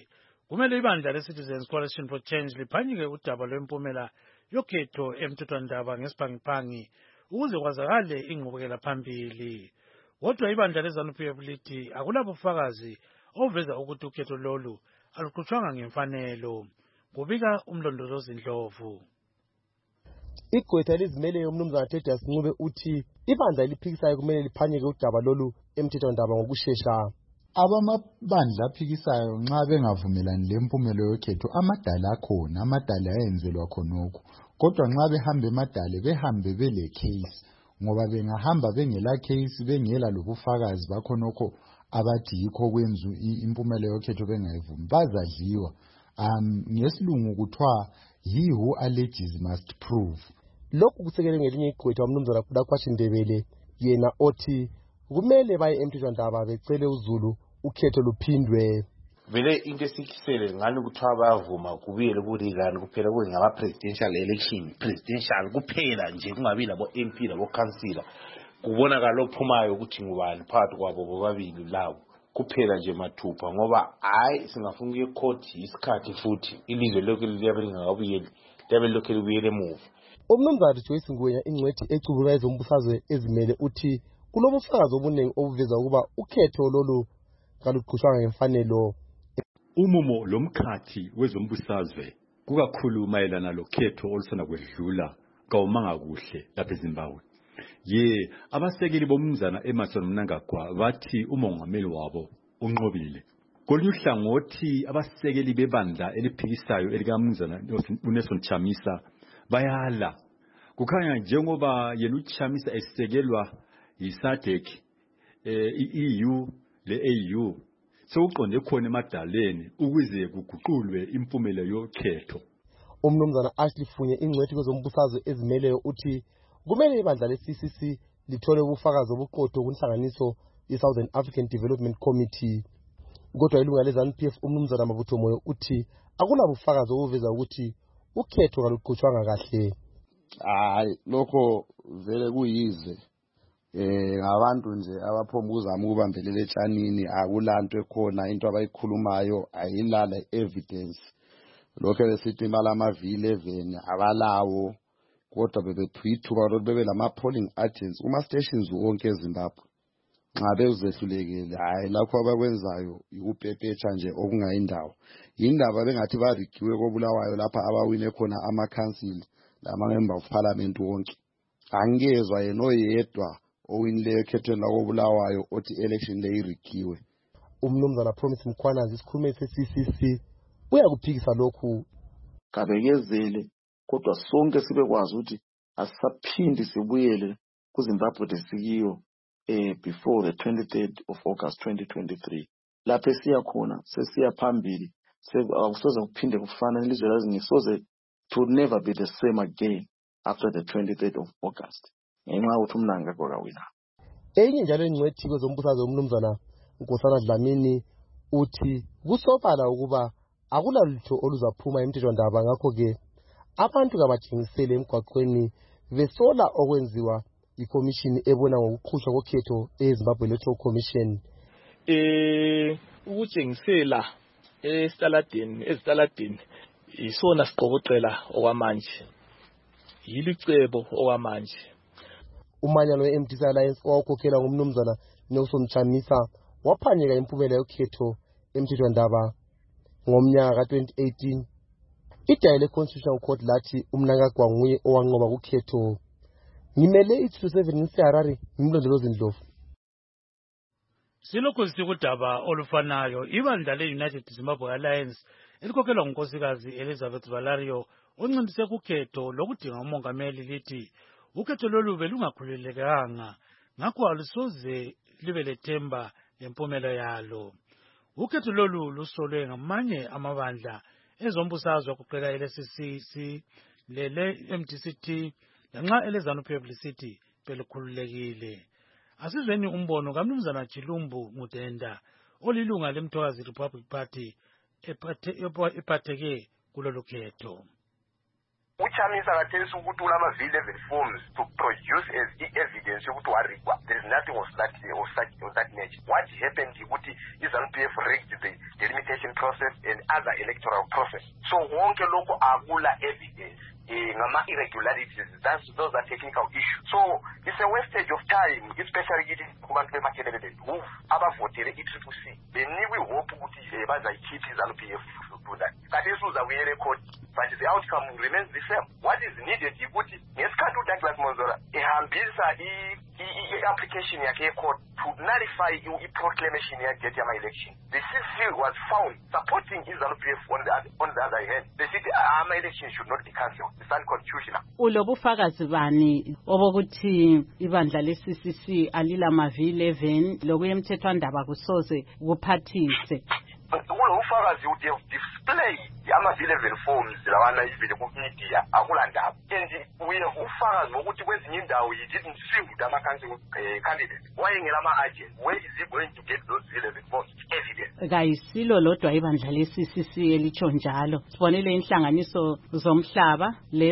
kumele ibandla le-Citizens Coalition for Change liphanyike udaba lwempumela yokhetho emthethwandaba ngesibhangiphangi ukuze kwazakale ingqubekela phambili. Kodwa ibandla le-ZANU-P F lithi akulabufakazi oveza ukuthi ukhetho lolu aluqhutshwanga ngemfanelo. Kubika umlondolozi Ndlovu. Igqwetha elizimeleyo umnumzana Thedus Ncube uthi ibandla eliphikisayo kumele liphanyeke udaba lolu emthethwandaba ngokushesha. Abamabandla aphikisayo nxa bengavumelani lempumelo yokhetho amadala akhona, amadala ayenzelwa khonokho. Kodwa nxa behamba emadale behambe bele case, ngoba bengahamba bengela case bengela lobufakazi bakhonokho abathi yikho kwenza impumelo yokhetho bengayivumi bazadliwa. Um ngesilungu kuthiwa he who alleges must prove. Lokhu kusekele ngelinye igqwetha umnumzana Khudakwashi Ndebele yena othi kumele baye emthethwandaba becele uZulu ukhetho luphindwe. Vele into esikisele ngani kuthiwa bayavuma kubuyele kurigani kuphela kungaba presidential election presidential kuphela nje kungabi labo M P labo councilor kubonakala ophumayo ukuthi ngubani phakathi kwabo bobabili labo kuphela nje mathupha ngoba hayi singafuna icourt isikhathi futhi ilizwe lokho liyabe lingakabuyeli liyabe lokho libuyele emuva. Umnumzana Joyce Ngwenya ingcwethi ecubula ezombusazwe ezimele uthi kulobufakazi obuningi obuveza ukuba ukhetho lolu kaluqhutshwanga ngemfanelo. Umumo lomkhathi wezombusazwe kukakhulu mayelana lokhetho olusana kwedlula kawumanga kuhle lapha eZimbabwe. Ye abasekeli bomnumzana Emmerson Mnangagwa bathi umongameli wabo unqobile. Kolunye uhlangothi abasekeli bebandla eliphikisayo elikamnumzana uNelson Chamisa bayala. Kukhanya njengoba yena uChamisa esekelwa yiSADC, eh i-E U le-A U sewuqonde khona emadaleni ukuze kuguqulwe impumela yokhetho. Umnumzana Ashley Funye ingcwethi kwezombusazwe ezimeleyo uthi kumele ibandla le-C C C lithole ubufakazi obuqotho kunhlanganiso i-Southern African Development Committee. Kodwa ilunga le-ZANU P F umnumzana Mabutho Moyo uthi akunabufakazi obuveza ukuthi ukhetho kaluqhutshwanga kahle. Hayi lokho vele kuyize eh abantu nje abaphomba ukuzama ukubambelela etshanini akulanto ekhona into abayikhulumayo ayilala evidence. Lokho lesithi imali amavile eleven abalawo kodwa bebethwithuka ukuthi bebe lama polling agents uma stations wonke eZimbabwe nxa bezehlulekile hayi lapho abakwenzayo ukupepetsha nje okungayindawo indaba bengathi barigiwe kobulawayo lapha abawine khona ama council lama member of parliament wonke angezwe yena oyedwa owinile ekhethweni lakobulawayo othi election le irigiwe. Umnumzana Promise Mkhwanazi isikhulume se-C C C uyakuphikisa lokhu. Kabekezele kodwa sonke sibekwazi ukuthi asisaphindi sibuyele kuZimbabwe desikiyo eh before the twenty-third of August twenty twenty-three. Lapho siya khona sesiya phambili akusoze kuphinde kufana nelizwe lazingisoze to never be the same again after the twenty-third of August. Ngenxa ukuthi uMnangagwa kawina. Enye njalo ingcwethi kwezombusazwe umnumzana Nkosana Dlamini uthi kusobala ukuba akulalutho oluzaphuma emthethwandaba ngakho ke abantu kabatshengisele emgwaqweni besola okwenziwa ikomishini ebona ngokuqhutshwa kokhetho eZimbabwe Electoral Commission. Eh ukutshengisela esitaladeni ezitaladeni isona siqokoqela okwamanje yilicebo okwamanje. Umanyano we-M D C Alliance owakhokhela ngumnumzana Nelson Chamisa waphanyeka impumela yokhetho emthethwandaba ngomnyaka ka twenty eighteen. Idayile Constitutional Court lathi uMnangagwa nguye owanqoba kukhetho. Ngimele i-two seven ngiseHarare ngimlondolozi Ndlovu. Silokhu sikudaba olufanayo ibandla le-United Zimbabwe Alliance elikhokhelwa ngunkosikazi Elizabeth Valario oncindise kukhetho lokudinga umongameli lithi ukhetho lolu belungakhululekanga ngakho alusoze libe lethemba lempumela yalo. Ukhetho lolu lusolwe ngamanye amabandla ezombusazwe kuqela ele-C C C lele-M D C T lanxa ele-ZANU P F lisithi belukhululekile. Asizweni umbono kaMnumzana Chilumbu Mudenda olilunga leMthokazi Republic Party ephatheke kulolu khetho. uchamisa akathengisa ukuthi ulama-V eleven forms to produce as evidence yokuthi warigwa. There is nothing of that, of such, of that nature. What happened ukuthi i-ZANU P F rigged the delimitation process and other electoral process. So wonke lokho akula evidence. Ngama irregularities, that's those are technical issues. So it's a wastage of time, especially getting kubantu bemakelele who abavotele i-triple C. They need we hope ukuthi bazayikhipha i-ZANU P F to do that. Kati isuza kuye-record, but the outcome remains the same. What is needed ukuthi ngesikhathi uDouglas Monzora ehambisa i-application yakhe e-court to nullify i-proclamation yakhe yama-election. The C C was found supporting i-ZANU P F on the, on the other hand. They said ama-election should not be cancelled. It's unconstitutional. Ulobufakazi bani obokuthi ibandla le-C C C alilama-V eleven lokuye emthethwandaba kusoze kuphathise? Ulobufakazi would have displayed ama-V eleven forms lawana ivele ku-media akulandaba. And we have ufakazi wokuthi kwezinye indawo you didn't field ama-council candidates. Wayengela ama-agent. Where is he going to get those V eleven forms? Evidence. Kayisilo lodwa ibandla le-C C C elitsho njalo. Sibonile inhlanganiso zomhlaba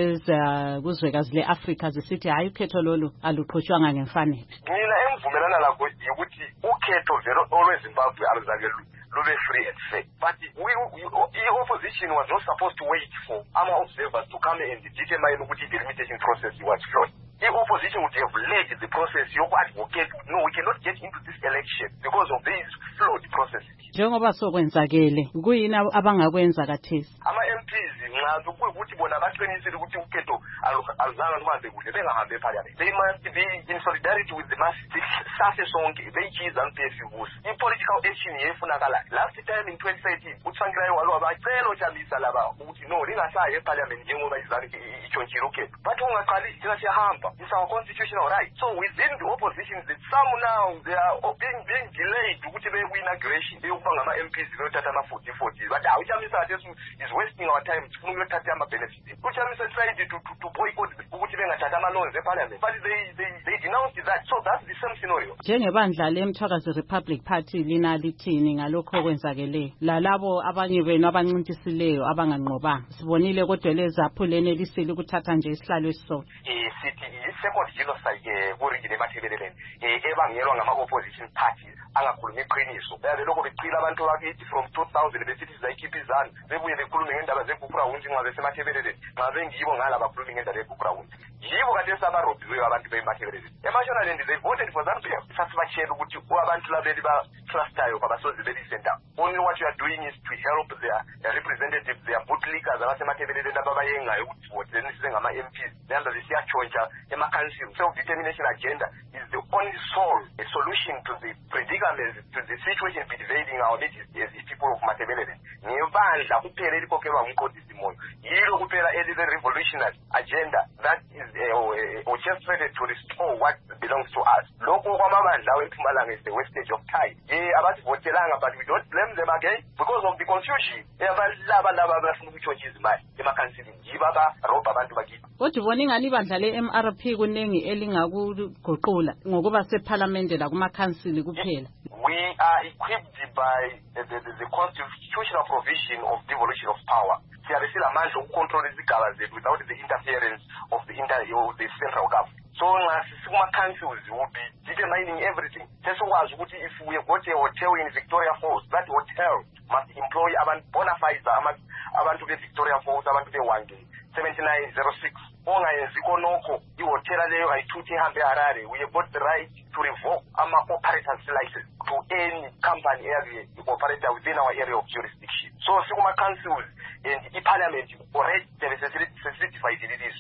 leza kuzwekazi le-Afrika zisithi hayi ukhetho lolu aluqhutshwanga ngemfanelo. Mina engivumelana lakho ukuthi ukhetho vele olweZimbabwe aluzake lube free and fair. But we, we, the opposition was not supposed to wait for our observers to come and determine ukuthi the limitation process was flawed. The opposition would have led the process. You advocate, no, we cannot get into this election because of these flawed processes. Njengoba sokwenzakele kuyini abangakwenza kathesi? Ama-M Ps nxa ukuthi bona baqinisile ukuthi ukhetho aluzanga luhambe kuhle bengahambe eParliament. They must be in solidarity with the masses. Safe sonke beyichiza M P F ibusi. I-political action yefunakala. Last time in twenty thirteen uTsvangirai walwa bacela uchambisa laba ukuthi no lingasayi eParliament njengoba izali ichontshile ukhetho. But ungaqali thina siyahamba. It's our constitutional right. So within the opposition, that some now they are being being delayed ukuthi be inauguration. They ukuba ngama M Ps beyothatha ama forty forty. But uchamisa is wasting our time to ukuthatha ama benefits. Uchamisa tried to to, to boycott ukuthi bengathatha ama loans eParliament. But they they they denounced that. So that's the same scenario. Njengebandla leMthwakazi Republic Party lina lithini ngalokho okwenzakele lalabo abanye benu abancintisileyo abanganqobanga sibonile kodwa lezaphulene lisile ukuthatha nje isihlalo esiso eh sithi second genocide kuringile emathebeleleni eh ebangelwa ngama opposition parties angakhuluma iqiniso yabe lokho beqila abantu bakithi from two thousand besithi zayikhipha izani bebuye bekhulume ngendaba zeGuphura Hunzi ngabe semathebeleleni ngabe ngibo ngala bakhuluma ngendaba zeGuphura Hunzi yibo kade sabarobhiwe abantu bemathebeleleni eMashonaland they voted for ZANU P F sasibachela ukuthi abantu labeli ba trustayo babasozi belisenda only what you are doing is to help their, their representatives their bootlickers abasemathebeleleni ababayengayo ukuthi vote nisize ngama M Ps nanda zisiyachontsha ema-council self-determination agenda is the only sole a solution to the predicament to the situation pervading our midst as people of Matabeleland. Ngebandla kuphela elikhokhelwa umqondisi moyo yilo kuphela elibe revolutionary agenda that is uh, orchestrated to restore what belongs to us. Lokho kwamabandla weMpumalanga is the wastage of time. Yeah, abasivotelanga but we don't blame them again because of the confusion. Abalaba laba bafuna ukuchontsha izimali ema-council yibo abarobha abantu bakithi. Kodwa ubona ingani ibandla le-M R P kuningi elingakuguqula ngokuba seParliament la kuma-council kuphela? We are equipped by the, the, the constitutional provision of devolution of power. Siyabesila amandla ukucontrol izigaba zethu without the interference of the inter of the central government. So kuma-councils will be determining everything. Sesikwazi ukuthi if we have got a hotel in Victoria Falls, that hotel must employ abantu bona fides abantu be-Victoria Falls, abantu be-Hwange seventy-nine oh six. Ongayenzi konokho ihotela leyo ayithuthi ihambe eHarare. We have got the right to revoke ama-operators license to any company area operator within our area of jurisdiction. So sikuma-councils and i-Parliament already certified it is.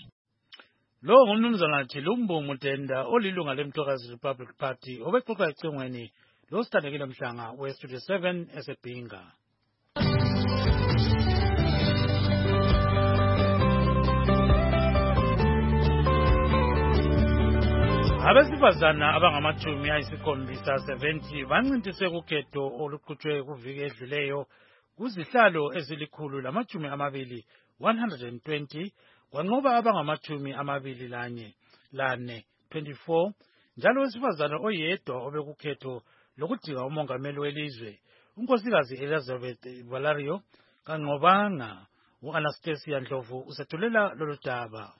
Lo ngumnumzana Thilumbo Mutenda olilunga leMthwakazi Republic Party obexoxa ecingweni lo sithandekile mhlanga we-Studio seven esebhinga. Abesifazana abangamachumi ayisikhombisa seventy bancintise kukhetho oluqhutshwe kuviki edluleyo kuzihlalo ezilikhulu lamachumi amabili one hundred twenty kwanqoba abangamachumi amabili lanye lane twenty-four njalo wesifazana oyedwa obekukhetho lokudinga umongameli welizwe unkosikazi Elizabeth Valario kanqobanga u-Anastasia Ndlovu usethulela lolu daba.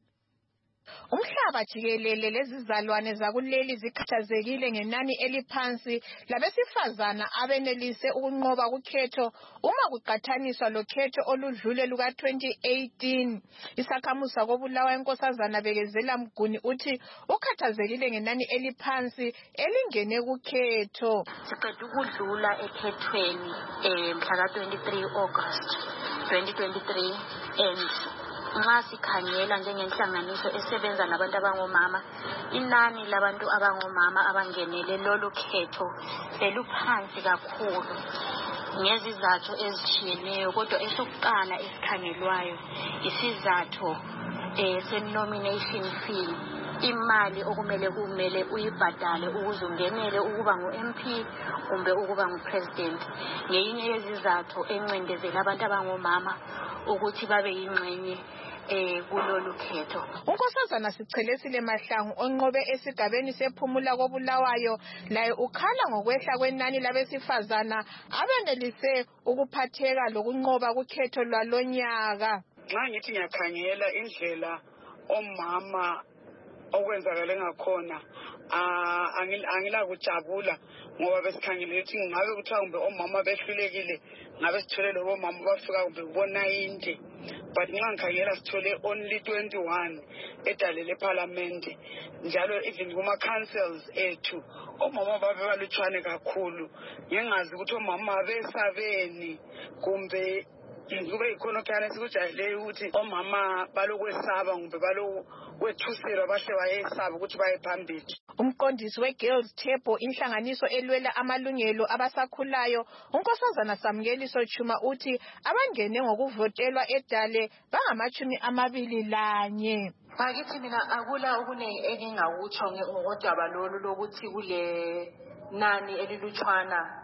Umhlaba jikelele lezizalwane zakuleli zikhathazekile ngenani eliphansi labesifazana abenelise ukunqoba kukhetho uma kuqathaniswa lokhetho oludlule luka twenty eighteen. Isakhamuzi kobulawa inkosazana Bekezela Mguni uthi ukhathazekile ngenani eliphansi elingene kukhetho. Siqeda ukudlula ekhethweni mhla ka twenty-three August twenty twenty-three and nxa sikhangela njengenhlanganiso esebenza nabantu abangomama, inani labantu abangomama abangenele lolu khetho seluphansi kakhulu ngezizathu ezitshiyeneyo, kodwa esokuqala esikhangelwayo isizathu eh se-nomination fee, imali okumele kumele uyibhadale ukuze ungenele ukuba ngu-M P kumbe ukuba ngu-president. Ngeyinye yezizathu encindezela abantu abangomama ukuthi babe yingxenye eh kulolu khetho. Unkosazana Sichelesile Mahlangu onqobe esigabeni sephumula kobulawayo laye ukhala ngokwehla kwenani labesifazana abenelise ukuphatheka lokunqoba kukhetho lwalonyaka. Nxa ngithi ngiyakhangela indlela omama okwenzakala ngakhona angila kujabula ngoba besikhangele ukuthi ngabe kuthiwa kumbe omama behlulekile ngabe sithole lobo mama bafika kumbe kubo ninety, but nxa ngikhangela sithole only twenty-one edalele parliament, njalo even kuma councils ethu omama babe balutshwane kakhulu. Ngingazi ukuthi omama besabeni kumbe kube ikhona kana sikujayele ukuthi omama balokwesaba kumbe balokwethusela bahle bayesaba ukuthi baye phambili. Umqondisi we-Girls Table, inhlanganiso elwela amalungelo abasakhulayo, unkosazana Samngeliso Chuma uthi abangene ngokuvotelwa edale bangamachumi amabili lanye. Bakithi mina akula okuningi engingawutsho ngodaba lolu lokuthi kule nani elilutshwana.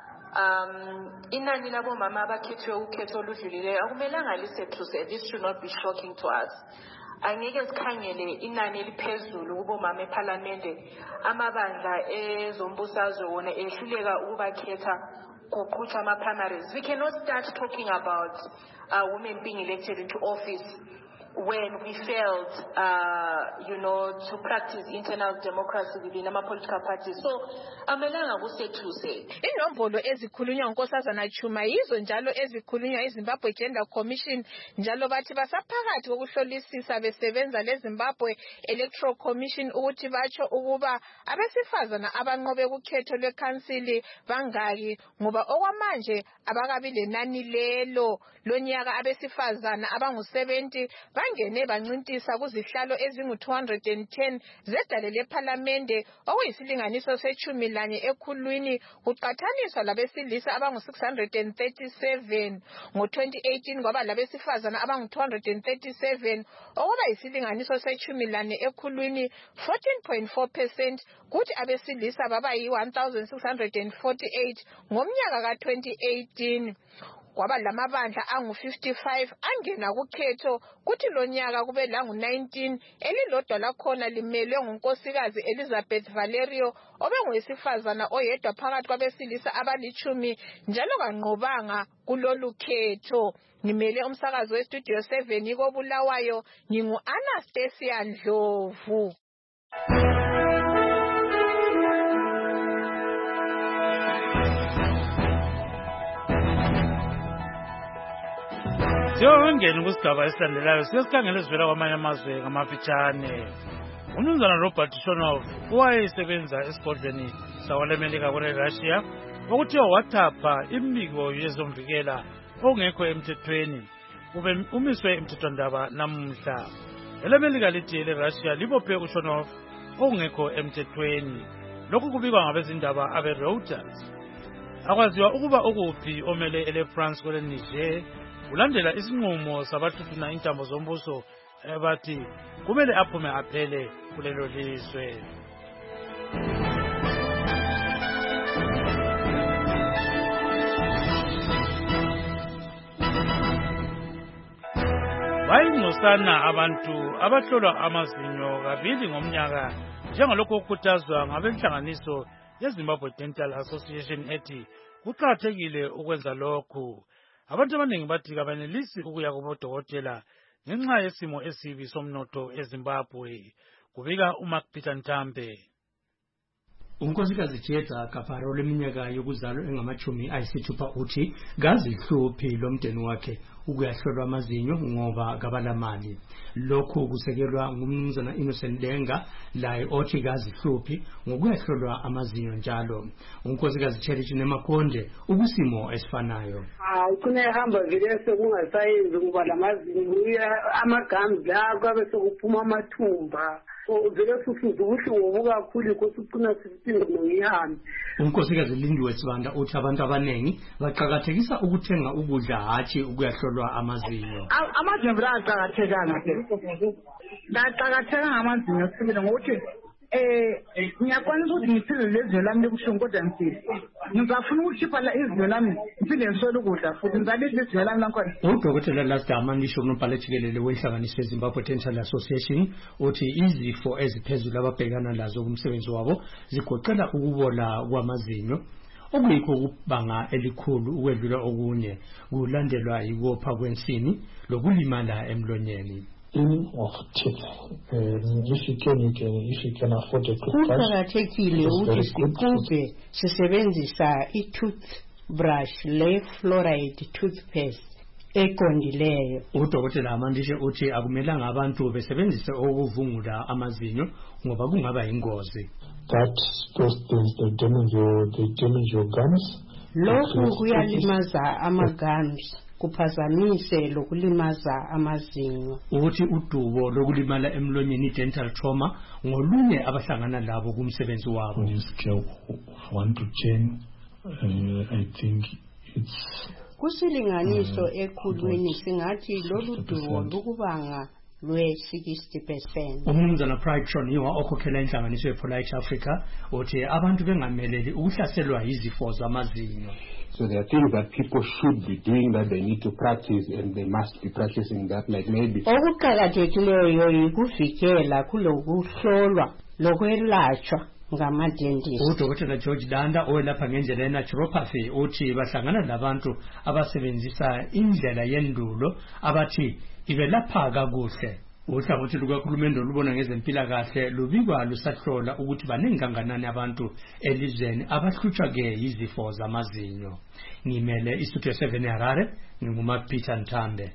Um, inani labo mama abakhethwe ukhetho oludlulileyo akumelanga lisethuse. This should not be shocking to us. Angeke sikhangele inani eliphezulu kubo mama eParliament, amabandla ezombusazwe wona ehluleka ukubakhetha kuqhutshwa ama primaries. We cannot start talking about uh, women being elected into office when we failed, uh, you know, to practice internal democracy within our political parties. So, amelanga kusethuse. Inombolo ezikhulunywa unkosazana Chuma yizo njalo ezikhulunywa iZimbabwe Gender Commission, njalo bathi basaphakathi kokuhlolisisa besebenza leZimbabwe Electoral Commission ukuthi batsho ukuba abesifazana abanqobe kukhetho lwekhansili bangaki, ngoba okwamanje abakabi lenani lelo lonyaka abesifazana abangu seventy bangene bancintisa kuzihlalo ezingu two hundred ten zedale leParliament, okuyisilinganiso sechumi lanye ekhulwini kuqathaniswa labesilisa abangu six hundred thirty-seven. Ngo twenty eighteen kwaba labesifazana abangu two hundred thirty-seven, okuba yisilinganiso sechumi lane ekhulwini fourteen point four percent, kuthi abesilisa baba yi one thousand six hundred forty-eight ngomnyaka ka twenty eighteen. Kwaba lamabandla angu fifty-five angena kukhetho, kuthi lonyaka kube langu nineteen elilodwa lakhona limelwe ngunkosikazi Elizabeth Valerio obengowesifazana oyedwa phakathi kwabesilisa abalichumi njalo kanqobanga kulolu khetho. Ngimele umsakazo westudio seven ikobulawayo, ngingu Anastasia Ndlovu. Siyongena kusigaba esilandelayo siyasikhangela ezivela kwamanye amazwe ngamafitshane. Umnumzana Robert Shonov owayesebenza esigodlweni sakwaLemelika kweRussia okuthiwa wathapha imibiko yezomvikela okungekho emthethweni ube umiswe emthethwandaba namuhla. ELemelika lithi eleRussia libophe uShonov okungekho emthethweni. Lokhu kubikwa ngabezindaba abeReuters. Akwaziwa ukuba ukuphi omele eleFrance kweleNiger ulandela isinqumo sabathuthuna intambo zombuso abathi kumele aphume aphele kulelo lizwe. Bayingcosana abantu abahlolwa amazinyo kabili ngomnyaka njengalokho okukhuthazwa ngabenhlanganiso yeZimbabwe Dental Association ethi kuqakathekile ukwenza lokhu. abantu abaningi bathi kabanelisi ukuya kubodokotela ngenxa yesimo esibi somnotho eZimbabwe. Kubika uMark Peter Ntambe. Unkosikazi Jetha Kaparo leminyaka yokuzalwa engamachumi ayisithupha uthi kazihluphi lomndeni wakhe ukuyahlolwa amazinyo ngoba kabalamali. Lokhu kusekelwa ngumnumzana Innocent Lenga laye othi kazihluphi ngokuyahlolwa amazinyo njalo. Unkosikazi Charity Nemakonde ukusimo esifanayo. Ah, kunehamba vile sekungasayenzi ngoba lamazinyo amagams la kwabe sokuphuma amathumba. Vele futhi ubuhlungu kakhulu kosucina sisiphindo ngihambe. Unkosikazi Lindiwe Sibanda uthi abantu abanengi baqhakathekisa ukuthenga ukudla hathi ukuyahlolwa amazinyo. Amazinyo aqhakathekanga ke. Laqhakatheka ngamazinyo sibile ngokuthi eh ngiyakwanisa ukuthi ngiphile lezinyo lami lobuhlungu kodwa ngifile. Ngizafuna ukukhipha la izinyo lami ngiphinde ngisole ukudla futhi ngizalile izinyo lami lakhona. Udokotela Lasdama nisho uNobhala Jikelele wenhlanganiso yeZimbabwe Dental Association uthi izifo eziphezulu ababhekana lazo kumsebenzi wabo zigoqela ukubola kwamazinyo okuyikho ukubanga elikhulu ukwedlula okunye kulandelwa yikopha kwensini lokulimala emlonyeni. Of teeth. Um, if you can, you can, if you can afford a toothbrush. Kuqakathekile ukuthi siqhube sisebenzisa i-toothbrush le-fluoride toothpaste eqondileyo. Udokotela Amandishe uthi akumelanga abantu besebenzise okuvungula amazinyo ngoba kungaba ingozi. That those things they damage your they damage your gums. Lokhu kuyalimaza ama-gums. Kuphazamise lokulimaza amazinyo. Uthi udubo lokulimala emlonyeni dental trauma ngolunye abahlangana labo kumsebenzi wabo. one to ten, uh, I think it's kusilinganiso ekhulwini singathi lolu dubo lukubanga lwe sixty percent. Umnumzana Pride Troniwa okhokhela inhlanganiso yePolite Africa uthi abantu bengameleli ukuhlaselwa izifo zamazinyo. So there are things that people should be doing that they need to practice and they must be practicing that, like maybe. Okuqhakathekileyo yikuvikela kulokuhlolwa lokwelatshwa ngamadentist. Udokotela George Danda owelapha ngendlela ye-naturopathy uthi bahlangana labantu abasebenzisa indlela yendulo abathi ibelapha kakuhle. Uhlangothi lukakhulumende olubona ngezempilakahle lubikwa lusahlola ukuthi baningi kanganani abantu elizweni abahlutshwa ke izifo zamazinyo. Ngimele iStudio seven eHarare, nginguma Peter Ntambe.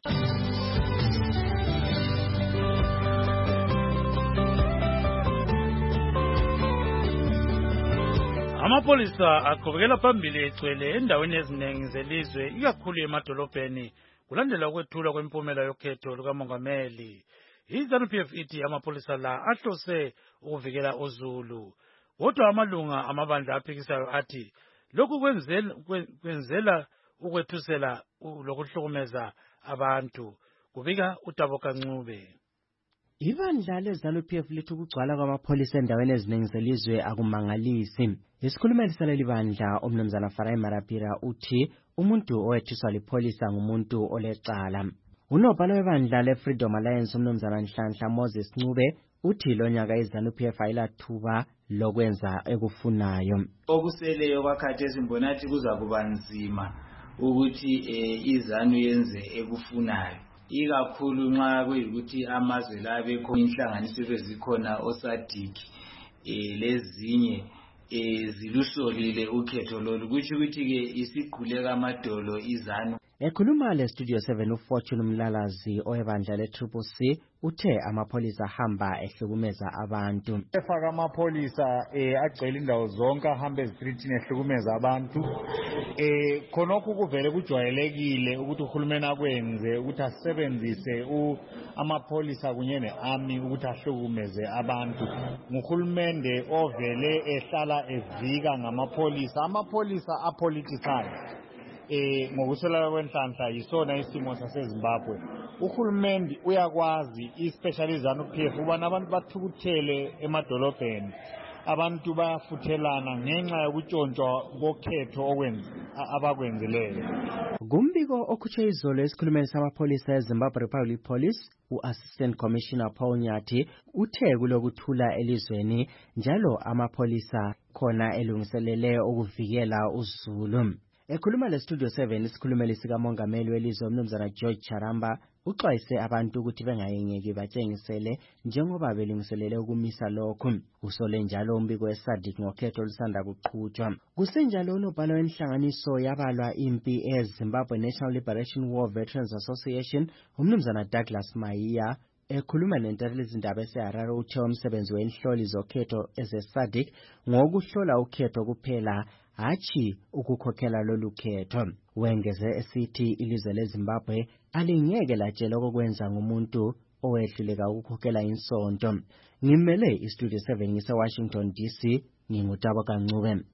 Amapolisa aqhubekela phambili egcwele endaweni eziningi zelizwe ikakhulu emadolobheni kulandela ukwethula kwempumela yokhetho lukamongameli. I-ZANU-P F ithi amapolisa la ahlose ukuvikela uZulu. Kodwa amalunga amabandla aphikisayo athi lokhu kwenzela kwenzela ukwethusela lokuhlukumeza abantu. Kubika uTabo Kancube. Ibandla leZANU-P F lithi ukugcwala kwamapholisa endaweni eziningi zelizwe akumangalisi. Isikhulumeli saleli bandla umnumzana Farai Marapira uthi umuntu owethuswa lipholisa ngumuntu olecala. Unobhala webandla leFreedom Alliance umnumzana Nhlanhla Moses Ncube uthi lo nyaka iZANU-P F ayilathuba lokwenza ekufunayo. Okuseleyo kwakhathesi mbonathi kuza kuba nzima ukuthi iZANU yenze ekufunayo. Ikakhulu nxa kuyikuthi amazwe la bekho inhlanganiso ezikhona oSADC eh lezinye ezilusolile ukhetho lolu kuthi ukuthi ke isiqhuleka amadolo iZANU. Ekhuluma le Studio seven uFortune Mlalazi oyebandla le-Triple C uthe amapolisa ahamba ehlukumeza abantu. Efaka amapolisa eh agcwele indawo zonke ahamba ezitreetini ehlukumeza abantu. Eh khonokho kuvele kujwayelekile ukuthi uhulumeni akwenze ukuthi asebenzise amapolisa kunye nearmy ukuthi ahlukumeze abantu. Nguhulumende ovele ehlala evika ngamapolisa. Amapolisa apoliticize. Eh ngokusola kwenhlanhla yisona isimo saseZimbabwe. Uhulumende uyakwazi especially ZANU-P F ubana abantu bathukuthele emadolobheni. Abantu bayafuthelana ngenxa yokutshontshwa kokhetho okwenza abakwenzileyo. Kumbiko okhutshwe izolo esikhulumeni samapolisa eZimbabwe Republic Police uAssistant Commissioner Paul Nyathi uthe kulokuthula elizweni njalo amapolisa khona elungiselele ukuvikela uZulu. Ekhuluma lestudio seven isikhulumeli sikamongameli welizwe umnumzana George Charamba uxwayise abantu ukuthi bengayengeki batshengisele njengoba belungiselele ukumisa lokhu. Usole njalo umbiko weSADC ngokhetho olusanda kuqhutshwa. Kusenjalo unobhala wenhlanganiso yabalwa impi eZimbabwe National Liberation War Veterans Association umnumzana Douglas Maiya ekhuluma nentatheli izindaba eseHarare uthe umsebenzi wenhloli zokhetho ezeSADC ngokuhlola ukhetho kuphela hachi ukukhokhela lolu khetho. Wengeze esithi ilizwe leZimbabwe alingeke latshela okwenza ngumuntu owehluleka ukukhokhela insonto. Ngimele iStudio seven ngise Washington D C ngingutabo kancube.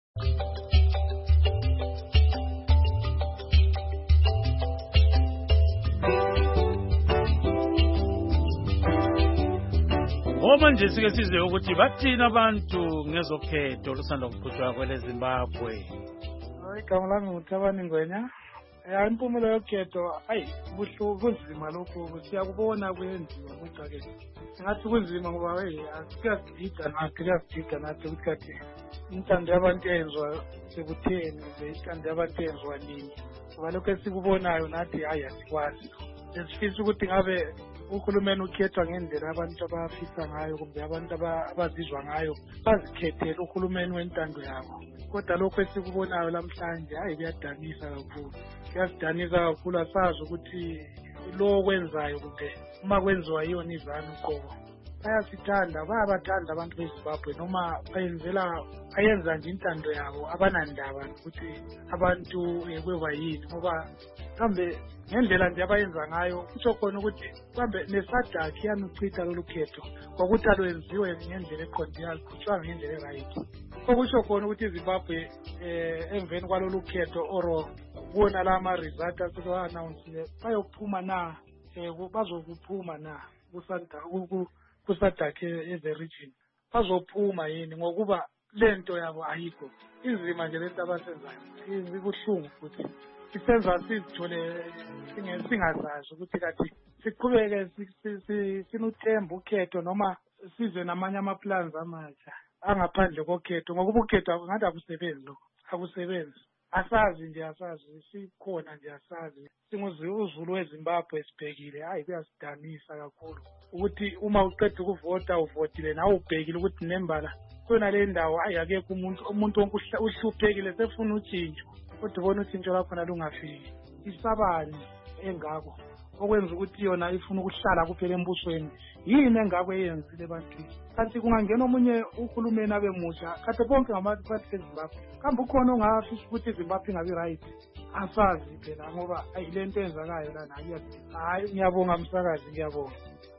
Manje sike sizwe ukuthi bathina abantu ngezokhetho olusanda kuqhutshwa kwele Zimbabwe. Igama lami nguThabani Ngwenya. Eh impumela yokhetho ayi buhlu kunzima lokho siyakubona kuyenziwa kuqake. Ngathi kunzima ngoba hey asiyasida nathi asiyasida nathi ukuthi intando yabantu yenzwa sekutheni intando yabantu yenzwa nini. Ngoba lokho esikubonayo nathi hayi asikwazi. Lesifisa ukuthi ngabe ukhulumeni ukhethwa ngendlela abantu abafisa ngayo kumbe abantu abazizwa ngayo bazikhethela ukhulumeni wentando yabo. Kodwa lokho esikubonayo namhlanje hayi kuyadanisa kakhulu. Kuyasidanisa kakhulu asazi ukuthi lo okwenzayo kumbe uma kwenziwa yona izanu uqobo. Bayasithanda bayabathanda abantu beZimbabwe noma bayenzela bayenza nje intando yabo abanandaba ukuthi abantu ekweba yini ngoba kambe ngendlela nje abayenza ngayo kusho khona ukuthi kambe neSADC yanuchitha lolu khetho ngokuthi alwenziwe ngendlela eqondileyo kuthwa ngendlela right. Okusho khona ukuthi iZimbabwe eh emveni kwalolu khetho oro kuona la ama result asikwa announce bayophuma na eh bazokuphuma na kusanda kuSADC eze region bazophuma yini ngokuba lento yabo ayikho inzima nje lento abasenzayo ibuhlungu futhi isenza sithole singazazi ukuthi kathi siqhubeke sinuthemba ukhetho noma size namanye ama plans amatsha angaphandle kokhetho ngokuba ukhetho ngathi akusebenzi lokho akusebenzi asazi nje asazi sikhona nje asazi singuzulu weZimbabwe sibhekile hayi kuyasidanisa kakhulu ukuthi uma uqeda ukuvota uvotile nawe ubhekile ukuthi nembala kona le ndawo ayakekho umuntu umuntu wonke uhluphekile sefuna utshintsho kodwa bona utshintsho lakho nalungafiki isabani engako okwenza ukuthi yona ifuna ukuhlala kuphela embusweni yini engako eyenzile bantwini kanti kungangena omunye ukhulumeni abemusha kade bonke ngabantu bathi eZimbabwe kambe ukhona ongafisa ukuthi iZimbabwe ingabi right asazi phela ngoba ayilento enzakayo lana hayi ngiyabonga msakazi ngiyabonga.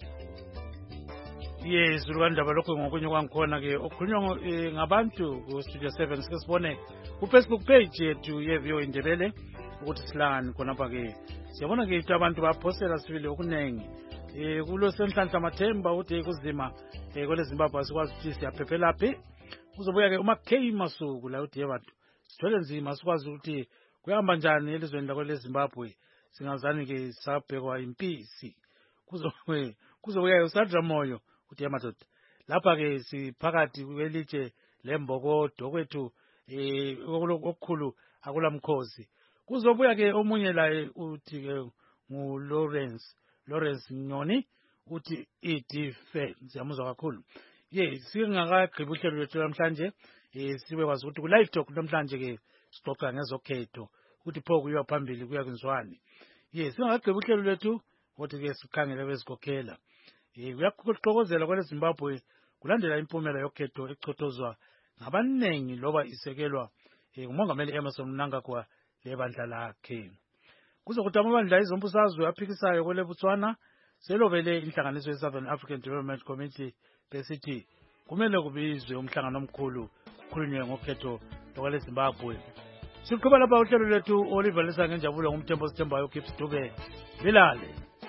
Yes, ulwandaba lokho ngokunye kwangikhona ke okukhulunywa ngabantu ku Studio seven sike sibone ku Facebook page yethu ye V O Indebele ukuthi silani khona pha ke siyabona ke abantu baphostela sibili okunengi eh kulo senhlanhla mathemba uthi kuzima eh kwele Zimbabwe asikwazi ukuthi siyaphephela phi kuzobuya ke uma K Masuku la uthi abantu sithole nzima sikwazi ukuthi kuyahamba njani elizweni lakwele Zimbabwe singazani ke sabhekwa impisi kuzobuya kuzobuya uSandra Moyo uthi amadoda lapha ke siphakathi kwelitshe lembokodo kwethu eh okukhulu akulamkhosi kuzobuya ke omunye la uthi ke ngu Lawrence Lawrence Nyoni uthi i-defense yamuzwa kakhulu ye singakagqiba uhlelo lwethu namhlanje eh sibe kwazi ukuthi ku live talk namhlanje ke sixoxa ngezokhetho ukuthi pho kuyiwa phambili kuya kwenzwani ye singakagqiba uhlelo lwethu ukuthi ke sikhangele bezikhokhela eh uyakuxokozela kwele Zimbabwe kulandela impumela yokhetho echothozwa ngabanengi loba isekelwa eh umongameli Emmerson Mnangagwa lebandla lakhe kuzokuthi amabandla izombusazwe aphikisayo kwele Botswana selobele inhlanganiso ye-Southern African Development Committee besithi kumele kubizwe umhlangano omkhulu kukhulunywe ngokhetho lokwele Zimbabwe. Siqhubeka lapha uhlelo lwethu Oliver Lesa ngenjabulo ngumthembo sithembayo Gibbs Dube bilale.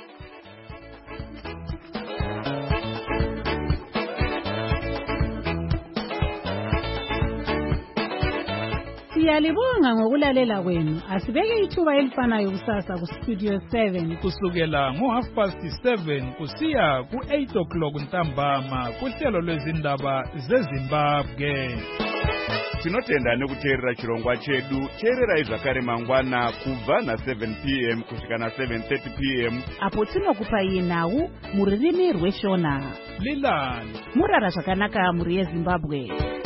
Siyalibonga ngokulalela kwenu. Asibeke ithuba elifanayo kusasa ku Studio seven kusukela ngo half past seven kusiya ku eight o'clock ntambama kuhlelo lwezindaba zeZimbabwe. tinotenda nekuteerera chirongwa chedu. Teererai zvakare mangwana kubva na seven p m kusvika na seven thirty p m apo tinokupai nhau mururimi rweshona. Leland murara zvakanaka muri yeZimbabwe.